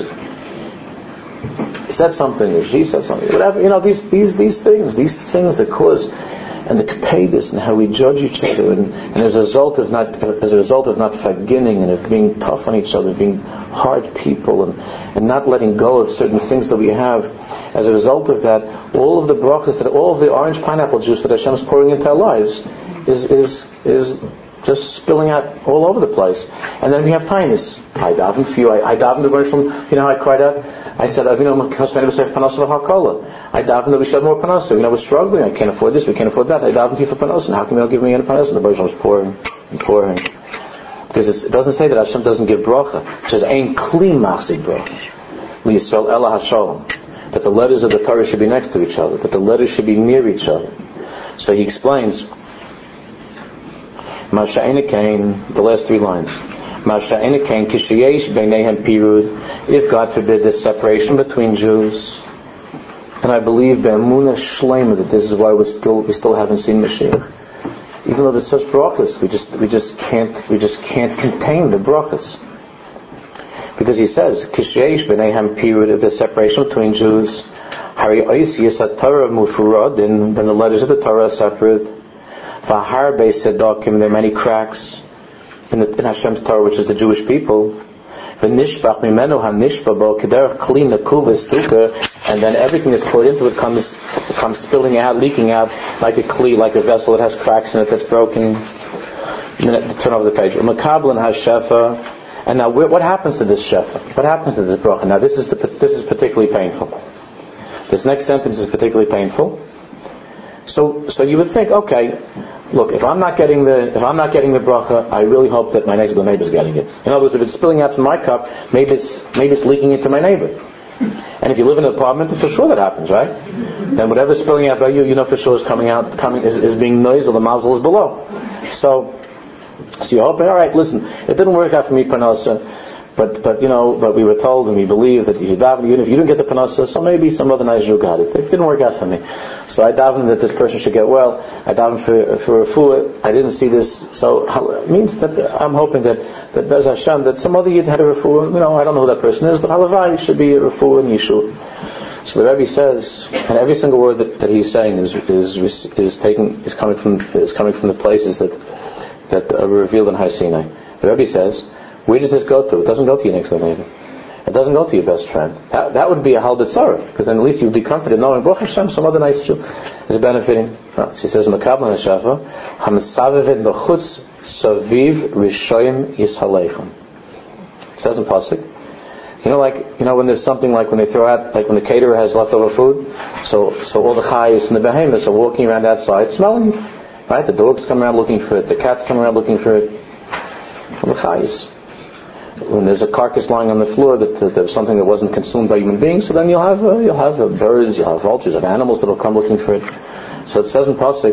Speaker 1: he said something or she said something, whatever, you know, these these these things, these things that cause, and the kapedus and how we judge each other, and, and as a result of not as a result of not forgiving and of being tough on each other, being hard people, and, and not letting go of certain things that we have, as a result of that, all of the brachas, that all of the orange pineapple juice that Hashem is pouring into our lives is is is just spilling out all over the place. And then we have tinus. I daven for you. I, I daven the verse from, you know, I cried out. I said, Avinu Malkeinu Yosef Panosa v'Hakola. I daven that we should have more panosa. You know, we're struggling. I can't afford this. We can't afford that. I daven to you for panosa. How come you don't give me any panosa? And the verse was pouring and pouring. Because it's, it doesn't say that Hashem doesn't give bracha. It says, Ein kli machzik bracha. L'Yisrael ela hashalom. That the letters of the Torah should be next to each other. That the letters should be near each other. So he explains, the last three lines. If God forbid there's separation between Jews, and I believe be'emunah shlema that this is why we still we still haven't seen Mashiach. Even though there's such brachas, we just we just can't we just can't contain the brachas. Because he says, Kishyesh b'neihem pirud, if there's separation between Jews, Hari oisiyas ha-Torah mufurad, then the letters of the Torah are separate. V'har be'sedakim, there are many cracks in, the, in Hashem's Torah, which is the Jewish people. V'nishbach mimenu ha-nishba bo kederach kli nakuv v'stuka, and then everything that's poured into it comes comes spilling out, leaking out like a kli, like a vessel that has cracks in it that's broken. And then turn over the page. U'makablan ha-shefa, and now what happens to this shefa? What happens to this bracha? Now this is the, this is particularly painful. This next sentence is particularly painful. So, so you would think, okay, look, if I'm not getting the, if I'm not getting the bracha, I really hope that my next door neighbor's getting it. In other words, if it's spilling out from my cup, maybe it's, maybe it's leaking into my neighbor. And if you live in an apartment, for sure that happens, right? Then whatever's spilling out by you, you know for sure is coming out, coming, is, is being noised, or the mazel is below. So, so you're hoping, alright, listen, it didn't work out for me, Panosa. But, but, you know, but we were told and we believe that if you daven, even if you didn't get the panasa, so maybe some other nice Jew got it. It didn't work out for me. So I daven that this person should get well. I daven for, for refuah. I didn't see this. So it means that I'm hoping that, that Bez Hashem, that some other Yid had a refuah. You know, I don't know who that person is, but halavai should be a refuah in Yeshua. So the Rebbe says, and every single word that, that he's saying is, is, is taking, is coming from, is coming from the places that, that are revealed in Har Sinai. The Rebbe says, where does this go to? It doesn't go to your next door neighbor. It doesn't go to your best friend. That, that would be a halbet tzara, because then at least you would be comforted knowing, Baruch Hashem, some other nice Jew is benefiting. No, she says, Mekablan HaShafa, Hamsavevet B'chutz Saviv Rishoyim Yishaleichem. It says in Pasuk, you know, like, you know, when there's something like when they throw out, like when the caterer has leftover food, so, so all the chayes and the behemoths are walking around outside smelling it, right? The dogs come around looking for it, the cats come around looking for it, from the chayes. When there's a carcass lying on the floor that, that there's something that wasn't consumed by human beings, so then you'll have uh, you'll have uh, birds, you'll have vultures, you'll have animals that'll come looking for it. So it says in Pasuk,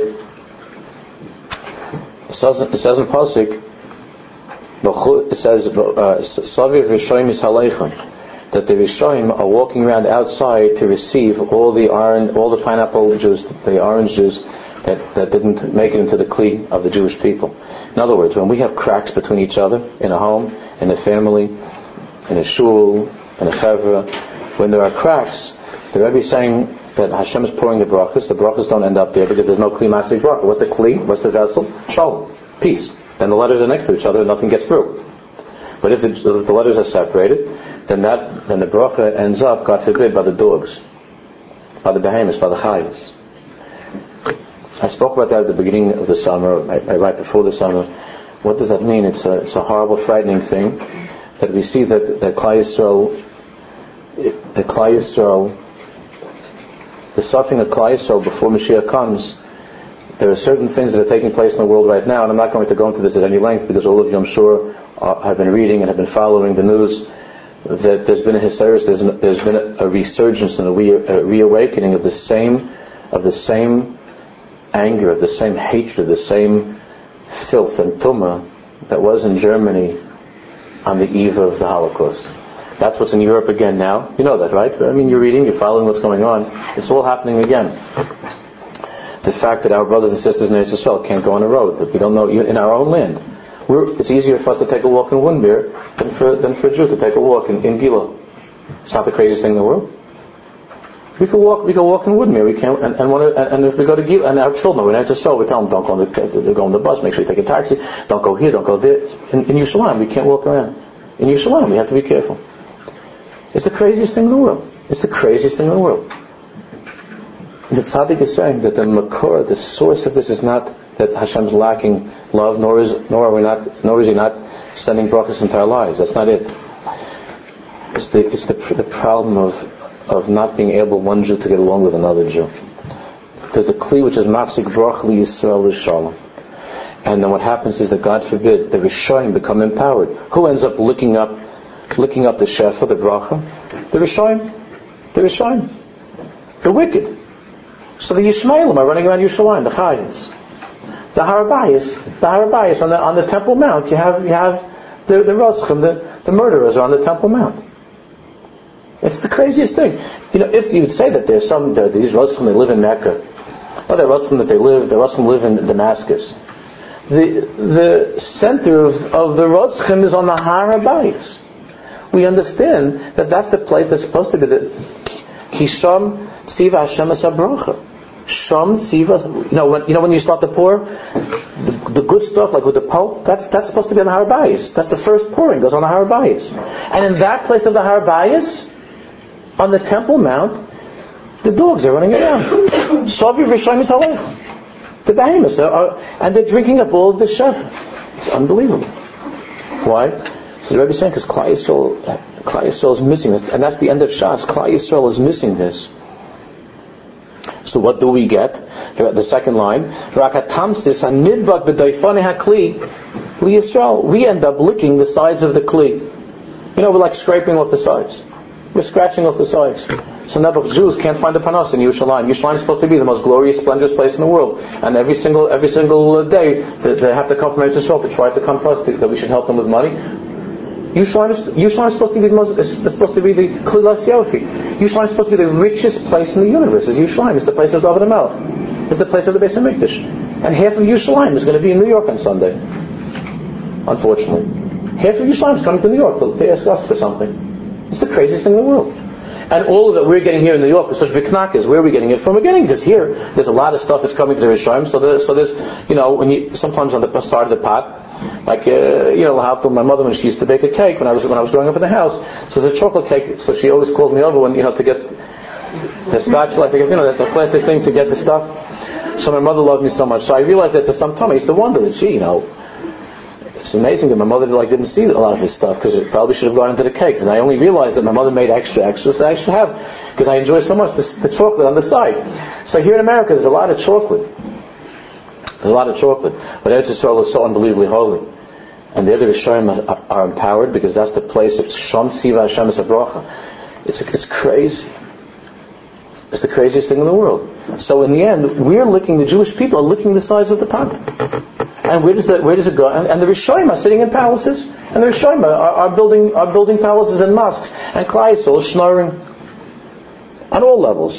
Speaker 1: it says, it says in Pasuk, it says Saviv Rishoyim Yishaleichem, that the Rishoyim are walking around outside to receive all the orange, all the pineapple juice, the orange juice that, that didn't make it into the kli of the Jewish people. In other words, when we have cracks between each other in a home, in a family, in a shul, in a chevra, when there are cracks, the Rebbe is saying that Hashem is pouring the brachas. The brachas don't end up there because there's no kli matzik bracha. What's the kli? What's the vessel? Shalom, peace. Then the letters are next to each other and nothing gets through. But if the, if the letters are separated, then that then the bracha ends up, God forbid, by the dogs, by the behemoths, by the chayes. I spoke about that at the beginning of the summer, right before the summer. What does that mean? It's a, it's a horrible, frightening thing that we see that, that Klal Yisrael, that Klal Yisrael, the suffering of Klal Yisrael before Mashiach comes. There are certain things that are taking place in the world right now, and I'm not going to go into this at any length because all of you, I'm sure, are, have been reading and have been following the news. That there's been a hysteris, there's, there's been a, a resurgence and a, re, a reawakening of the same, of the same anger, of the same hatred, of the same filth and tumah that was in Germany on the eve of the Holocaust. That's what's in Europe again now. You know that, right? I mean, you're reading, you're following what's going on. It's all happening again. The fact that our brothers and sisters in Israel can't go on a road, that we don't know, in our own land. We're, it's easier for us to take a walk in Windmere than for, than for a Jew to take a walk in, in Gila. It's not the craziest thing in the world. We can walk. We can walk in Woodmere. We can, and and, wanna, and if we go to Gila, and our children, we're not just so we tell them don't go on the go on the bus. Make sure you take a taxi. Don't go here. Don't go there. In, in Yerushalayim, we can't walk around. In Yerushalayim, we have to be careful. It's the craziest thing in the world. It's the craziest thing in the world. And the tzaddik is saying that the makor, the source of this, is not that Hashem's lacking love, nor is nor are we not nor is He not sending brachas into our lives. That's not it. It's the it's the the problem of of not being able one Jew to get along with another Jew, because the kli which is machzik brach li Yisrael is shalom. And then what happens is that, God forbid, the Rishoyim become empowered. Who ends up licking up, licking up the shefa, the bracha? The Rishoyim. The Rishoyim. The wicked. So the Yishmaelim are running around Yerushalayim, the Chayas. The Harabayas, the Harabayas on the on the Temple Mount. You have you have the the Rotzchim, the the murderers are on the Temple Mount. It's the craziest thing. You know, if you would say that there's some there, these Rotzchim, they live in Mecca, or they're Rotzchim that they live, the Rotzchim live in Damascus. The the center of, of the Rotzchim is on the Har HaBayis. We understand that that's the place that's supposed to be the Kisham Tziva Hashem Asabrocha. Sham Tziva. You know when you know when you start to pour the, the good stuff, like with the Pope, that's that's supposed to be on the Har HaBayis. That's the first pouring, goes on the Har HaBayis. And in that place of the Har HaBayis, on the Temple Mount, the dogs are running around. Sovi Rishayim is halach. The behemoths are, are, and they're drinking up all of the shefa. It's unbelievable. Why? So the Rebbe is saying, because Klal Yisrael, Klal Yisrael is missing this, and that's the end of Shas. Klal Yisrael is missing this. So what do we get? The second line, Rakatamsis hanidbak b'doifane hakli liYisrael. We end up licking the sides of the kli. You know, we're like scraping off the sides. We're scratching off the sides. So Nebuch Jews can't find a panos in Yerushalayim. Yerushalayim is supposed to be the most glorious, splendorous place in the world. And every single every single day, to, they have to come from Eretz Yisrael to try to come to us, that we should help them with money. Yerushalayim is, Yerushalayim is supposed to be the most, is supposed to be the Klilas Yofi. Yerushalayim is supposed to be the richest place in the universe. Is Yerushalayim? It's the place of David HaMelech. It's the place of the Beis HaMikdash. And half of Yerushalayim is going to be in New York on Sunday. Unfortunately, half of Yerushalayim is coming to New York to, to ask us for something. It's the craziest thing in the world. And all that we're getting here in New York is such big knackers. Where are we getting it from? We're getting because here there's a lot of stuff that's coming to the Rishonim. So there's, so there's, you know, when you sometimes on the side of the pot, like uh, you know, how my mother when she used to bake a cake when I was when I was growing up in the house. So there's a chocolate cake. So she always called me over when you know to get the scotch, like you know, the plastic thing to get the stuff. So my mother loved me so much. So I realized that to some time I used to wonder that she, you know. It's amazing that my mother like didn't see a lot of this stuff because it probably should have gone into the cake. And I only realized that my mother made extra extras that I should have because I enjoy so much this, the chocolate on the side. So here in America, there's a lot of chocolate. There's a lot of chocolate, but Eretz Yisrael is so unbelievably holy, and the other Rishonim are, are empowered because that's the place of Sham Tziva Hashem Esabrocha. It's it's crazy. It's the craziest thing in the world. So in the end, we're licking, the Jewish people are licking the sides of the pot. And where does the where does it go? And, and the Rishonim are sitting in palaces, and the Rishonim are, are building are building palaces and mosques, and Klal Yisrael is snoring on all levels.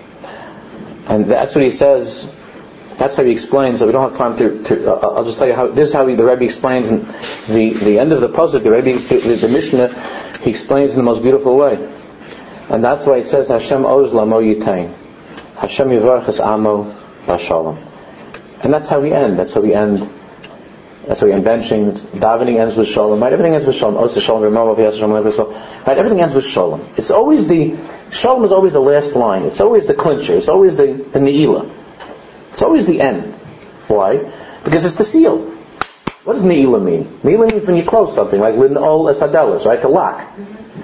Speaker 1: And that's what he says. That's how he explains. So we don't have time to. to uh, I'll just tell you how. This is how he, the Rebbe explains in the the end of the pasuk. The Rebbe, the, the Mishnah, he explains in the most beautiful way. And that's why it says Hashem oz lamo yitain, Hashem yivarchas amo b'shalom. And that's how we end. That's how we end. That's how we end benching. Davening ends with shalom. Right? Everything ends with shalom. Oz shalom. Remember, right? Everything ends with shalom. It's always the shalom is always the last line. It's always the clincher. It's always the the ne'ilah. It's always the end. Why? Because it's the seal. What does ne'ilah mean? Ne'ilah means when you close something, like linol esadelis, right? To lock.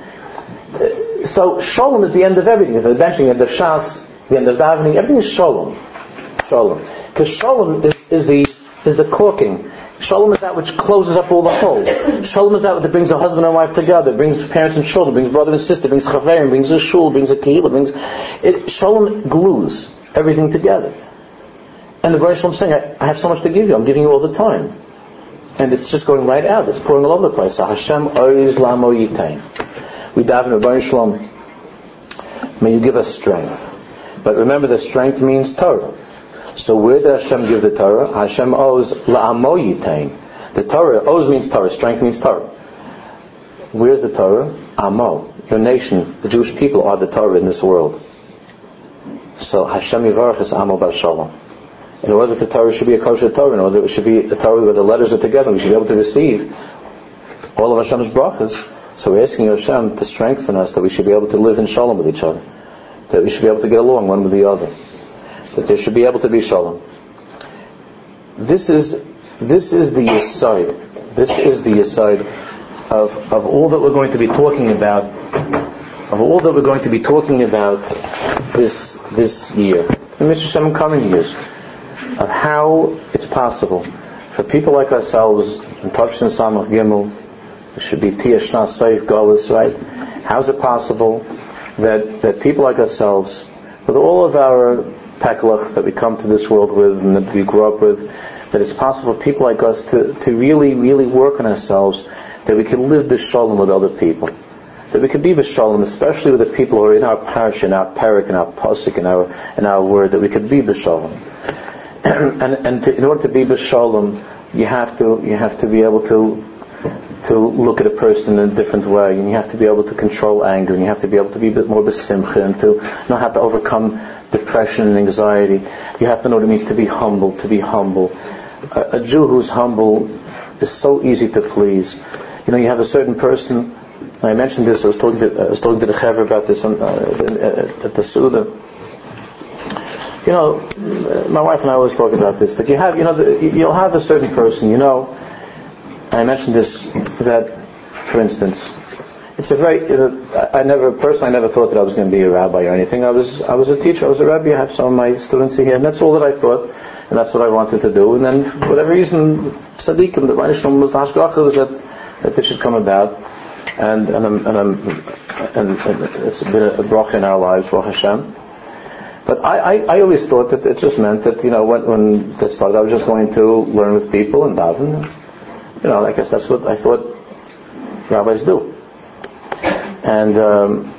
Speaker 1: So shalom is the end of everything. It's the benching, the end of shas, the end of davening. Everything is shalom. Shalom. Because shalom is, is the is the corking. Shalom is that which closes up all the holes. Shalom is that that brings the husband and wife together, brings parents and children, brings brother and sister, brings chaverim, brings a shul, brings a kehillah, brings it. Shalom glues everything together. And the Baruch Shalom saying, I, I have so much to give you. I'm giving you all the time, and it's just going right out. It's pouring all over the place. So Hashem oiz lamo yitain. We daven Baruch Shalom. May you give us strength. But remember, the strength means Torah. So where did Hashem give the Torah? Hashem owes la'amo yitain. The Torah, owes means Torah, strength means Torah. Where's the Torah? Amo. Your nation, the Jewish people are the Torah in this world. So Hashem yivarchas amo b'shalom. In order that the Torah should be a kosher Torah, in order that it should be a Torah where the letters are together, we should be able to receive all of Hashem's brachas. So we're asking Hashem to strengthen us, that we should be able to live in shalom with each other, that we should be able to get along one with the other, that there should be able to be shalom. this is this is the aside. This is the aside of of all that we're going to be talking about. Of all that we're going to be talking about this this year, in some coming years, of how it's possible for people like ourselves in Tavshin Samach Gimel, it should be Tia Shna Seif Galus, right? How is it possible that that people like ourselves, with all of our taklach that we come to this world with and that we grew up with, that it's possible for people like us to, to really, really work on ourselves, that we can live b'shalom with other people, that we can be b'shalom, especially with the people who are in our parish, in our parak, in our pasuk, in our in our word, that we can be b'shalom. and and to, in order to be b'shalom, you have to you have to be able to to look at a person in a different way, and you have to be able to control anger, and you have to be able to be a bit more b'simcha, and to know how to overcome depression and anxiety. You have to know what it means to be humble, to be humble. A, a Jew who's humble is so easy to please. You know, you have a certain person, and I mentioned this, I was talking to, I was talking to the Chaver about this on, uh, at the Suda. You know, my wife and I always talk about this, that you have, you know, the, you'll have a certain person, you know, and I mentioned this, that, for instance, it's a very, uh, I never, personally, I never thought that I was going to be a rabbi or anything. I was, I was a teacher, I was a rabbi, I have some of my students here, and that's all that I thought, and that's what I wanted to do. And then, for whatever reason, Tzaddikim, the Reinishlam was the hashgacha, was that, that this should come about, and, and, I'm, and, I'm, and, and it's been a, a bracha in our lives, Baruch Hashem. But I, I, I always thought that it just meant that, you know, when, when that started, I was just going to learn with people and daven. You know, I guess that's what I thought rabbis do. And, um,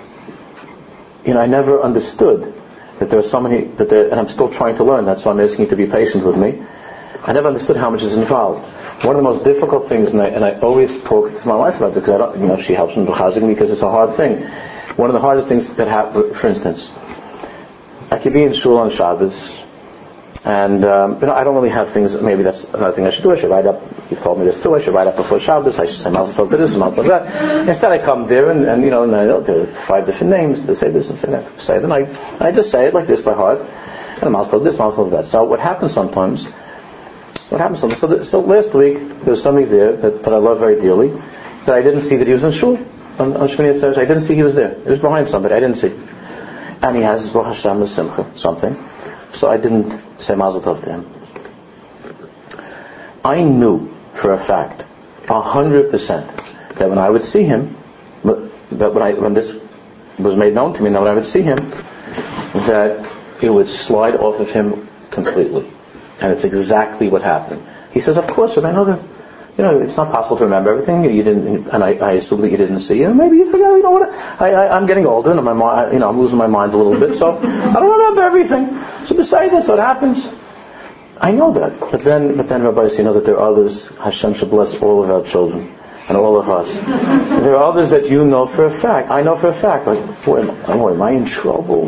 Speaker 1: you know, I never understood that there are so many, that there, and I'm still trying to learn, that's why I'm asking you to be patient with me. I never understood how much is involved. One of the most difficult things, and I, and I always talk to my wife about this, because I don't, you know, she helps me b'chazik because it's a hard thing. One of the hardest things that happen, for instance, I could be in shul on Shabbos, and um, you know, I don't really have things. Maybe that's another thing I should do. I should write up. You've told me this too. I should write up before Shabbos. I should say Mazel Tov to this, Mazel Tov to that. Instead, I come there and, and you know, and I know there are five different names. They say this and say that. Say it, and I, I just say it like this by heart. And Mazel Tov this, Mazel Tov that. So what happens sometimes? What happens sometimes? So, the, so last week there was somebody there that, that I love very dearly, that I didn't see that he was in shul on, on Shmini Atzeres. I didn't see he was there. He was behind somebody. I didn't see. And he has Baruch Hashem Simcha, something. So I didn't say Mazel Tov to him. I knew for a fact, a hundred percent, that when I would see him, that when I when this was made known to me, that when I would see him, that it would slide off of him completely. And it's exactly what happened. He says, "Of course, and I know that, you know, it's not possible to remember everything. You didn't, and I, I assume that you didn't see it. Maybe you forgot. You know what? I, I, I'm getting older, and my mind, you know, I'm losing my mind a little bit. So I don't remember everything. So besides this, what happens? I know that. But then, but then, Rabbi, you know that there are others. Hashem should bless all of our children and all of us. There are others that you know for a fact. I know for a fact. Like, boy, am, boy, am I in trouble?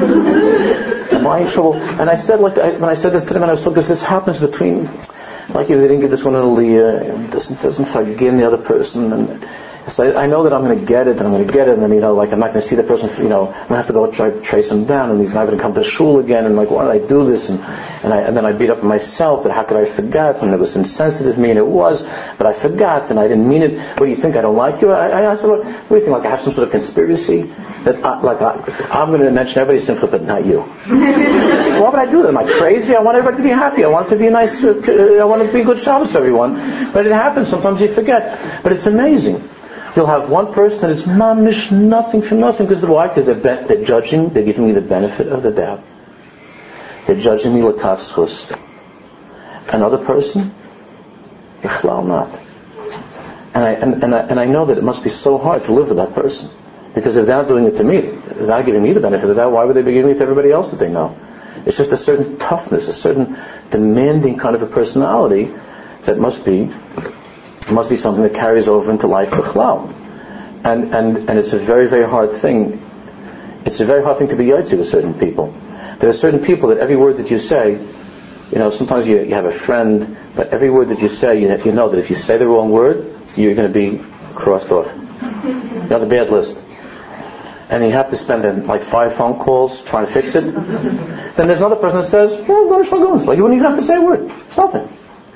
Speaker 1: Am I in trouble? And I said, like, I, when I said this to them, and I was told, because this happens between. Like if they didn't give this one an aliyah, it doesn't doesn't forgive the other person, and so I, I know that I'm going to get it, and I'm going to get it, and then you know, like I'm not going to see the person, you know, I'm going to have to go try to trace him down, and he's not going to come to shul again, and like why did I do this, and and, I, and then I beat up myself that how could I forget, and it was insensitive to me, and it was, but I forgot, and I didn't mean it. What do you think? I don't like you? I, I asked, what, what do you think? Like I have some sort of conspiracy that I, like I, I'm going to mention everybody's simcha, but not you. Why would I do that? Am I crazy? I want everybody to be happy. I want it to be a nice. Uh, I want it to be good Shabbos to everyone. But it happens. Sometimes you forget. But it's amazing. You'll have one person that is mamish nothing from nothing. Because why? Because they're, be- they're judging. They're giving me the benefit of the doubt. They're judging me l'kav schus. Another person, ichlal not. And I and, and I and I know that it must be so hard to live with that person. Because if they're not doing it to me, if they're not giving me the benefit of that, why would they be giving it to everybody else that they know? It's just a certain toughness, a certain demanding kind of a personality that must be must be something that carries over into life b'chlal. And and and it's a very, very hard thing. It's a very hard thing to be yotzi with certain people. There are certain people that every word that you say, you know, sometimes you, you have a friend, but every word that you say, you, you know that if you say the wrong word, you're going to be crossed off. You're on the bad list. and you have to spend then, like five phone calls trying to fix it. Then there's another person that says, "No, go to like you wouldn't even have to say a word. It's nothing.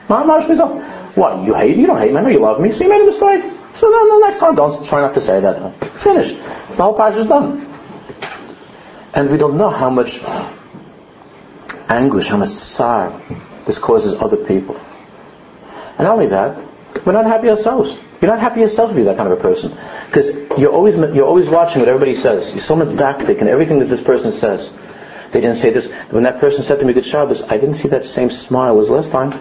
Speaker 1: What? You hate? You don't hate me. I know you love me. So you made a mistake. So no, no, next time don't try not to say that. Finished. The whole parsha is done." And we don't know how much anguish, how much sorrow this causes other people. And not only that, we're not happy ourselves. You're not happy yourself if you're that kind of a person, because you're always you're always watching what everybody says. You're so medactic in everything that this person says. They didn't say this. When that person said to me, "Good Shabbos," I didn't see that same smile as last time.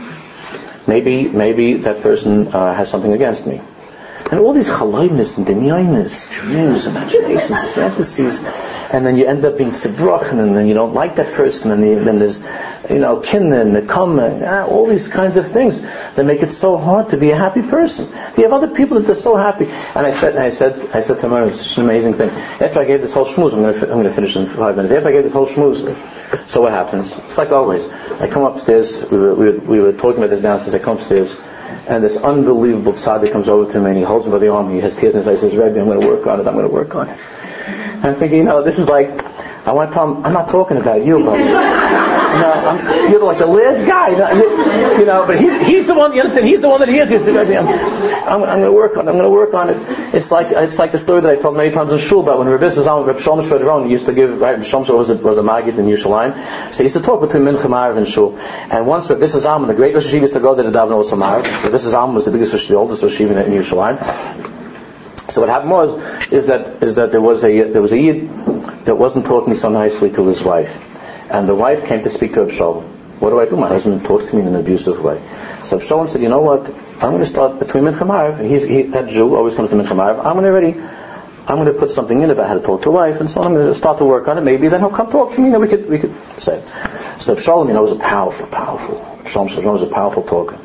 Speaker 1: Maybe maybe that person uh, has something against me. And all these chalaymis and demyonis, dreams, imaginations, fantasies, and then you end up being tzibrochen, and then you don't like that person, and then there's, you know, kinnan, nekama, all these kinds of things that make it so hard to be a happy person. You have other people that are so happy. And I said, I said, I said to her, it's such an amazing thing. After I gave this whole shmooze, I'm going to, I'm going to finish in five minutes. After I gave this whole shmooze, so what happens? It's like always. I come upstairs. We were, we were, we were talking about this downstairs. I come upstairs. And this unbelievable tzaddik comes over to me and he holds me by the arm. He has tears in his eyes. He says, "Rebbe, I'm going to work on it. I'm going to work on it." And I'm thinking, you know, this is like, I want to tell him, I'm not talking about you, buddy. You know, I'm, you're like the last guy. You know, but he, he's the one. You understand? He's the one that hears you. He says, "Rebbe, I'm, I'm, I'm going to work on it. I'm going to work on it." It's like it's like the story that I told many times in shul about when Rebbe Zalman, Rebbe Shlomo Shvedron used to give. Right, Rebbe Shlomo was a, was a Maggid in Yerushalayim, so he used to talk between Mincha Ma'ariv and shul. And once Rebbe Zalman, the great Rosh Yeshiva, used to go there to daven also Ma'ariv. Rebbe Zalman was the biggest, the oldest Rosh Yeshiva in Yerushalayim. So what happened was is that is that there was a there was a Yid that wasn't talking so nicely to his wife, and the wife came to speak to Reb Shalom. What do I do? My husband talks to me in an abusive way. So Reb Shalom said, "You know what? I'm going to start between Mincha Ma'ariv, and he's he, that Jew always comes to Mincha Ma'ariv. I'm going to already I'm going to put something in about how to talk to a wife, and so I'm going to start to work on it. Maybe then he'll come talk to me, and we could we could say it." So Reb Shalom, you know, was a powerful, powerful. Reb Shalom was a powerful talker.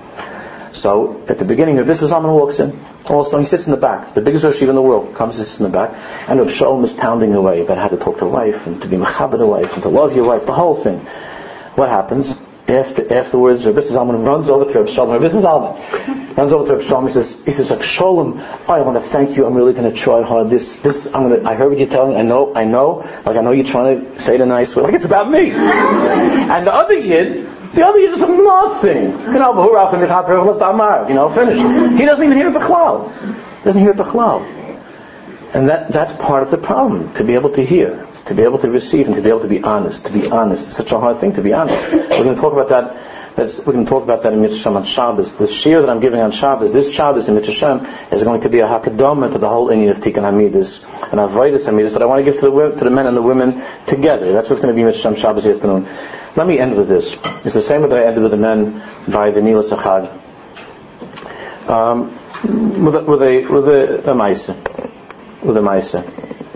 Speaker 1: So at the beginning of this, Zalman walks in. Also, he sits in the back. The biggest Rosh Yeshiva in the world comes and sits in the back. And Reb Shalom is pounding away about how to talk to a wife, and to be mechaber a wife, and to love your wife, the whole thing. What happens? After, afterwards, Reb Zalman runs over to Reb Shalom. Reb Zalman runs over to Reb Shalom. He says, he says, "Reb Shalom, I want to thank you. I'm really going to try hard. This, this, I'm going to, I heard what you're telling me. I know, I know, like I know you're trying to say it in a nice way. Like it's about me." And the other Yid, the other Yid does nothing. You know, you know, finished. He doesn't even hear it b'chlal. Doesn't hear it b'chlal. And that, that's part of the problem, to be able to hear, to be able to receive, and to be able to be honest. To be honest. It's such a hard thing to be honest. We're going to talk about that. That's, we're going to talk about that in Mitzvah Shem on Shabbos. The shiur that I'm giving on Shabbos, this Shabbos in Mitzvah Shem, is going to be a hakadama to the whole inyan of Tikkun Hamidus, and avodas Hamidus that I want to give to the, to the men and the women together. That's what's going to be Mitzvah Shem Shabbos afternoon. Let me end with this. It's the same way that I ended with the men by the Nila Sachad. Um, with a, with a, with a, a Maisa. With a Maisa.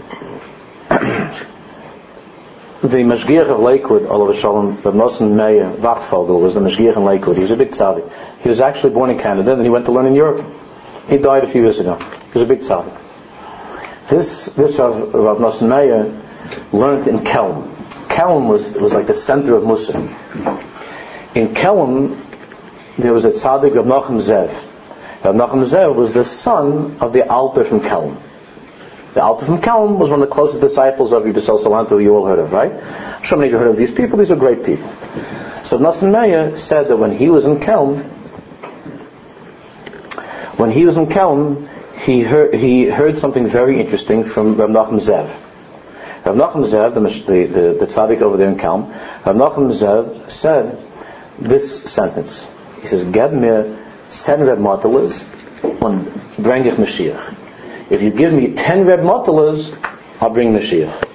Speaker 1: The Mashgiach of Lakewood, Olav Shalom, Reb Nosson Meyer Wachtfogel, was the Mashgiach in Lakewood. He was a big tzaddik. He was actually born in Canada, and he went to learn in Europe. He died a few years ago. He was a big tzaddik. This, this Rav, Rav Nosson Meyer learned in Kelm. Kelm was, was like the center of Musa. In Kelm, there was a tzaddik, Rav Nachum Zev. Rav Nachum Zev was the son of the Alter from Kelm. The Alter from Kelm was one of the closest disciples of Yudhisel Salanto, who you all heard of, right? I'm sure many of you heard of these people. These are great people. So Nosson Meyer said that when he was in Kelm, when he was in Kelm, he heard, he heard something very interesting from Rav Nachum Zev. Rav Nachum Zev, the, the, the, the tzaddik over there in Kelm, Rav Nachum Zev said this sentence. He says, "Geb mir ten Reb Motelas und bring ich Mashiach." If you give me ten Reb Motelas, I'll bring Mashiach.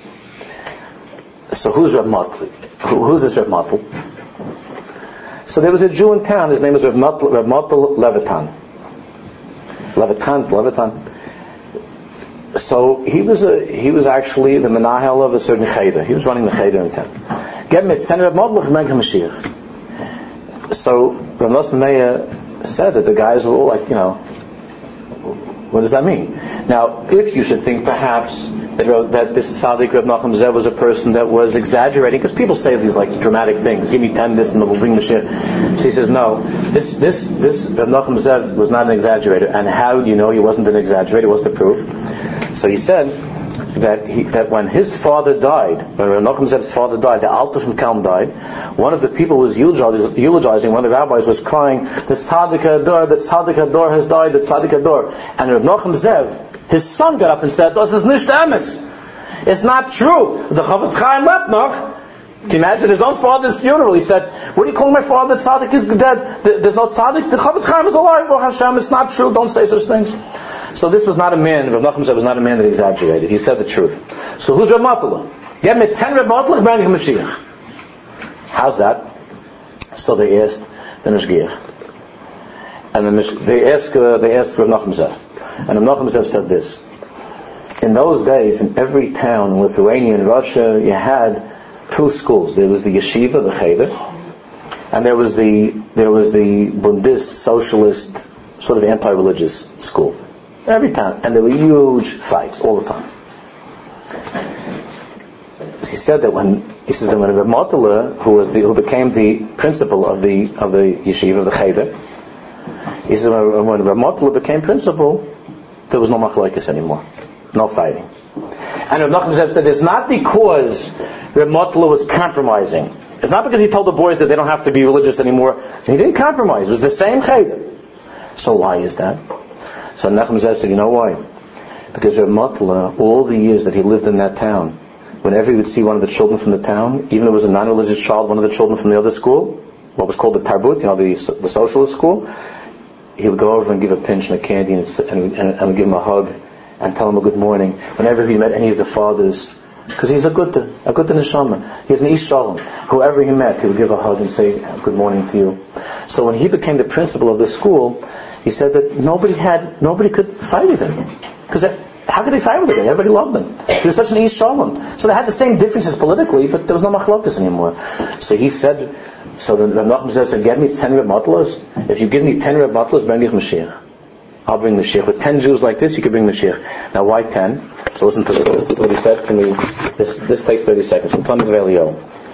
Speaker 1: So who's Reb Motel? Who, who's this Reb Motel? So there was a Jew in town. His name was Reb Motel, Reb Motel Levitan. Levitan, Levitan. So he was a, he was actually the menahel of a certain cheder. He was running the cheder in town. Get me ten Reb Motel, and bring Mashiach. So Reb Nosson Meyer said that the guys were all like, you know, what does that mean? Now, if you should think perhaps that, that this tzaddik Reb Nachum Zev was a person that was exaggerating, because people say these like dramatic things, give me ten this and we'll bring Mashiach. So he says, no, this this this Reb Nachum Zev was not an exaggerator. And how do you know he wasn't an exaggerator? What's the proof? So he said that he, that when his father died, when Rav Nachum Zev's father died, the Alter from Kelm died, one of the people who was eulogizing, eulogizing, one of the rabbis was crying that Tzaddik Hador, that Tzaddik Hador has died, that Tzaddik Hador. And Rav Nachum Zev, his son, got up and said, "Das ist nicht emes. It's not true. The Chofetz Chaim lebt noch." Can you imagine his own father's funeral? He said, "What do you call my father? Tzaddik is dead. There's no Tzaddik. The Chofetz Chaim is alive. Baruch Hashem. It's not true. Don't say such things." So this was not a man, Rav Nachum Zev was not a man that exaggerated. He said the truth. So who's Reb Matala? Get me ten Reb Matala, bring him Mashiach. How's that? So they asked the Mishgiach. And the, they asked, uh, they asked Rav Nachum Zev. And Rav Nachum Zev said this. In those days, in every town in Lithuania and Russia, you had two schools. There was the yeshiva, the cheder, and there was the there was the Bundist, socialist, sort of anti-religious school. Every town, and there were huge fights all the time. He said that when he said that when Reb Matala, who was the who became the principal of the of the yeshiva, of the cheder, he said when, when Reb Matala became principal, there was no machlokes anymore, no fighting. And Reb Nachum Zev said it's not because Reb Matala was compromising. It's not because he told the boys that they don't have to be religious anymore. He didn't compromise. It was the same cheder. So why is that? So Nachum Zev said, you know why? Because Reb Matala, all the years that he lived in that town, whenever he would see one of the children from the town, even if it was a non-religious child, one of the children from the other school, what was called the Tarbut, you know, the, the socialist school, he would go over and give a pinch and a candy and, and, and, and give him a hug and tell him a good morning. Whenever he met any of the fathers, because he's a good, a good neshama, he's an ish shalom. Whoever he met, he would give a hug and say good morning to you. So when he became the principal of the school, he said that nobody had, nobody could fight with him, because how could they fight with him? Everybody loved him. He was such an ish shalom. So they had the same differences politically, but there was no machlokas anymore. So he said, so the Rav Nachum said, "Get me ten Reb Matalas. If you give me ten Reb Matalas, bring me Mashiach. I'll bring Mashiach. With ten Jews like this, you can bring Mashiach." Now, why ten? So listen to what he said for me. This this takes thirty seconds. From Talmud Elio,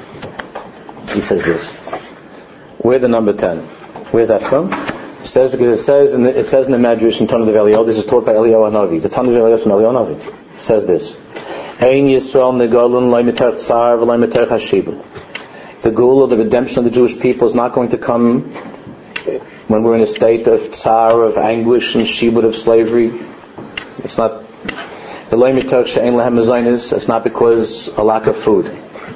Speaker 1: he says this. Where the number ten? Where's that from? It says because it says in the, it says in the Medrash in Talmud Elio. This is taught by Elio Hanavi. The Talmud Elio from Elio Hanavi. It says this. Ein Yisrael negalun lo miterch tsar v'lo miterch hashibud. The Gula, the redemption of the Jewish people, is not going to come when we're in a state of tsar, of anguish and shibud, of slavery. It's not the lo miterch she'ein lehem mezainis. It's not because a lack of food.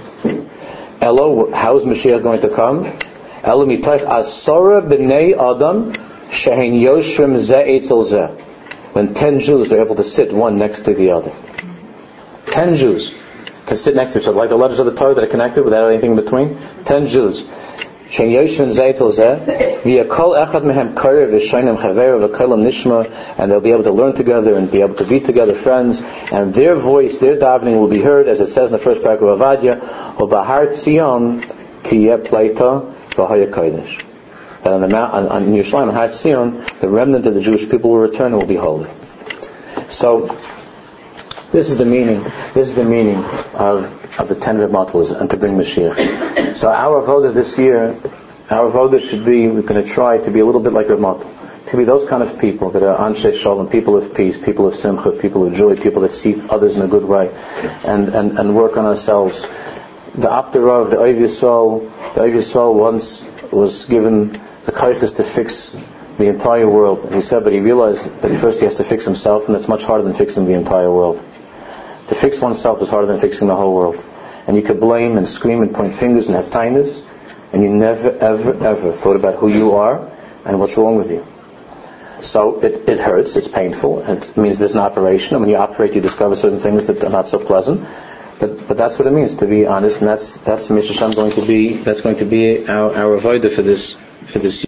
Speaker 1: Elo, how is Mashiach going to come? Elo miterch asora b'nei adam she'ein yoshrim zeh etzel zeh. When ten Jews are able to sit one next to the other. Ten Jews can sit next to each other, like the letters of the Torah that are connected without anything in between. Ten Jews. She'ein yoshrim zeh etzel zeh. V'yakol echad mehem karev v'shaynim chaver v'kolam nishma, and they'll be able to learn together and be able to be together friends, and their voice, their davening will be heard, as it says in the first paragraph of Avadia, Obahar Tzion tiyeh pleita v'haya kodesh. And on the mount, on, on Yerushalayim, on Har Tzion, the remnant of the Jewish people will return and will be holy. So, this is the meaning. This is the meaning of of the ten Reb Matalas and to bring Mashiach. So our avoda this year, our avoda should be, we're going to try to be a little bit like Reb Matala, to be those kind of people that are anshe shalom, people of peace, people of simcha, people of joy, people that see others in a good way, and and, and work on ourselves. The Apter of the Oiv Yisrael, the Oiv Yisrael once was given the kaiches to fix the entire world. And he said, but he realized that first he has to fix himself, and it's much harder than fixing the entire world. To fix oneself is harder than fixing the whole world. And you could blame and scream and point fingers and have tainas, and you never, ever, ever thought about who you are and what's wrong with you. So it, it hurts, it's painful, and it means there's an operation, and when you operate you discover certain things that are not so pleasant. But but that's what it means to be honest, and that's that's Mitzvah Hashem going to be that's going to be our our avodah for this for this year.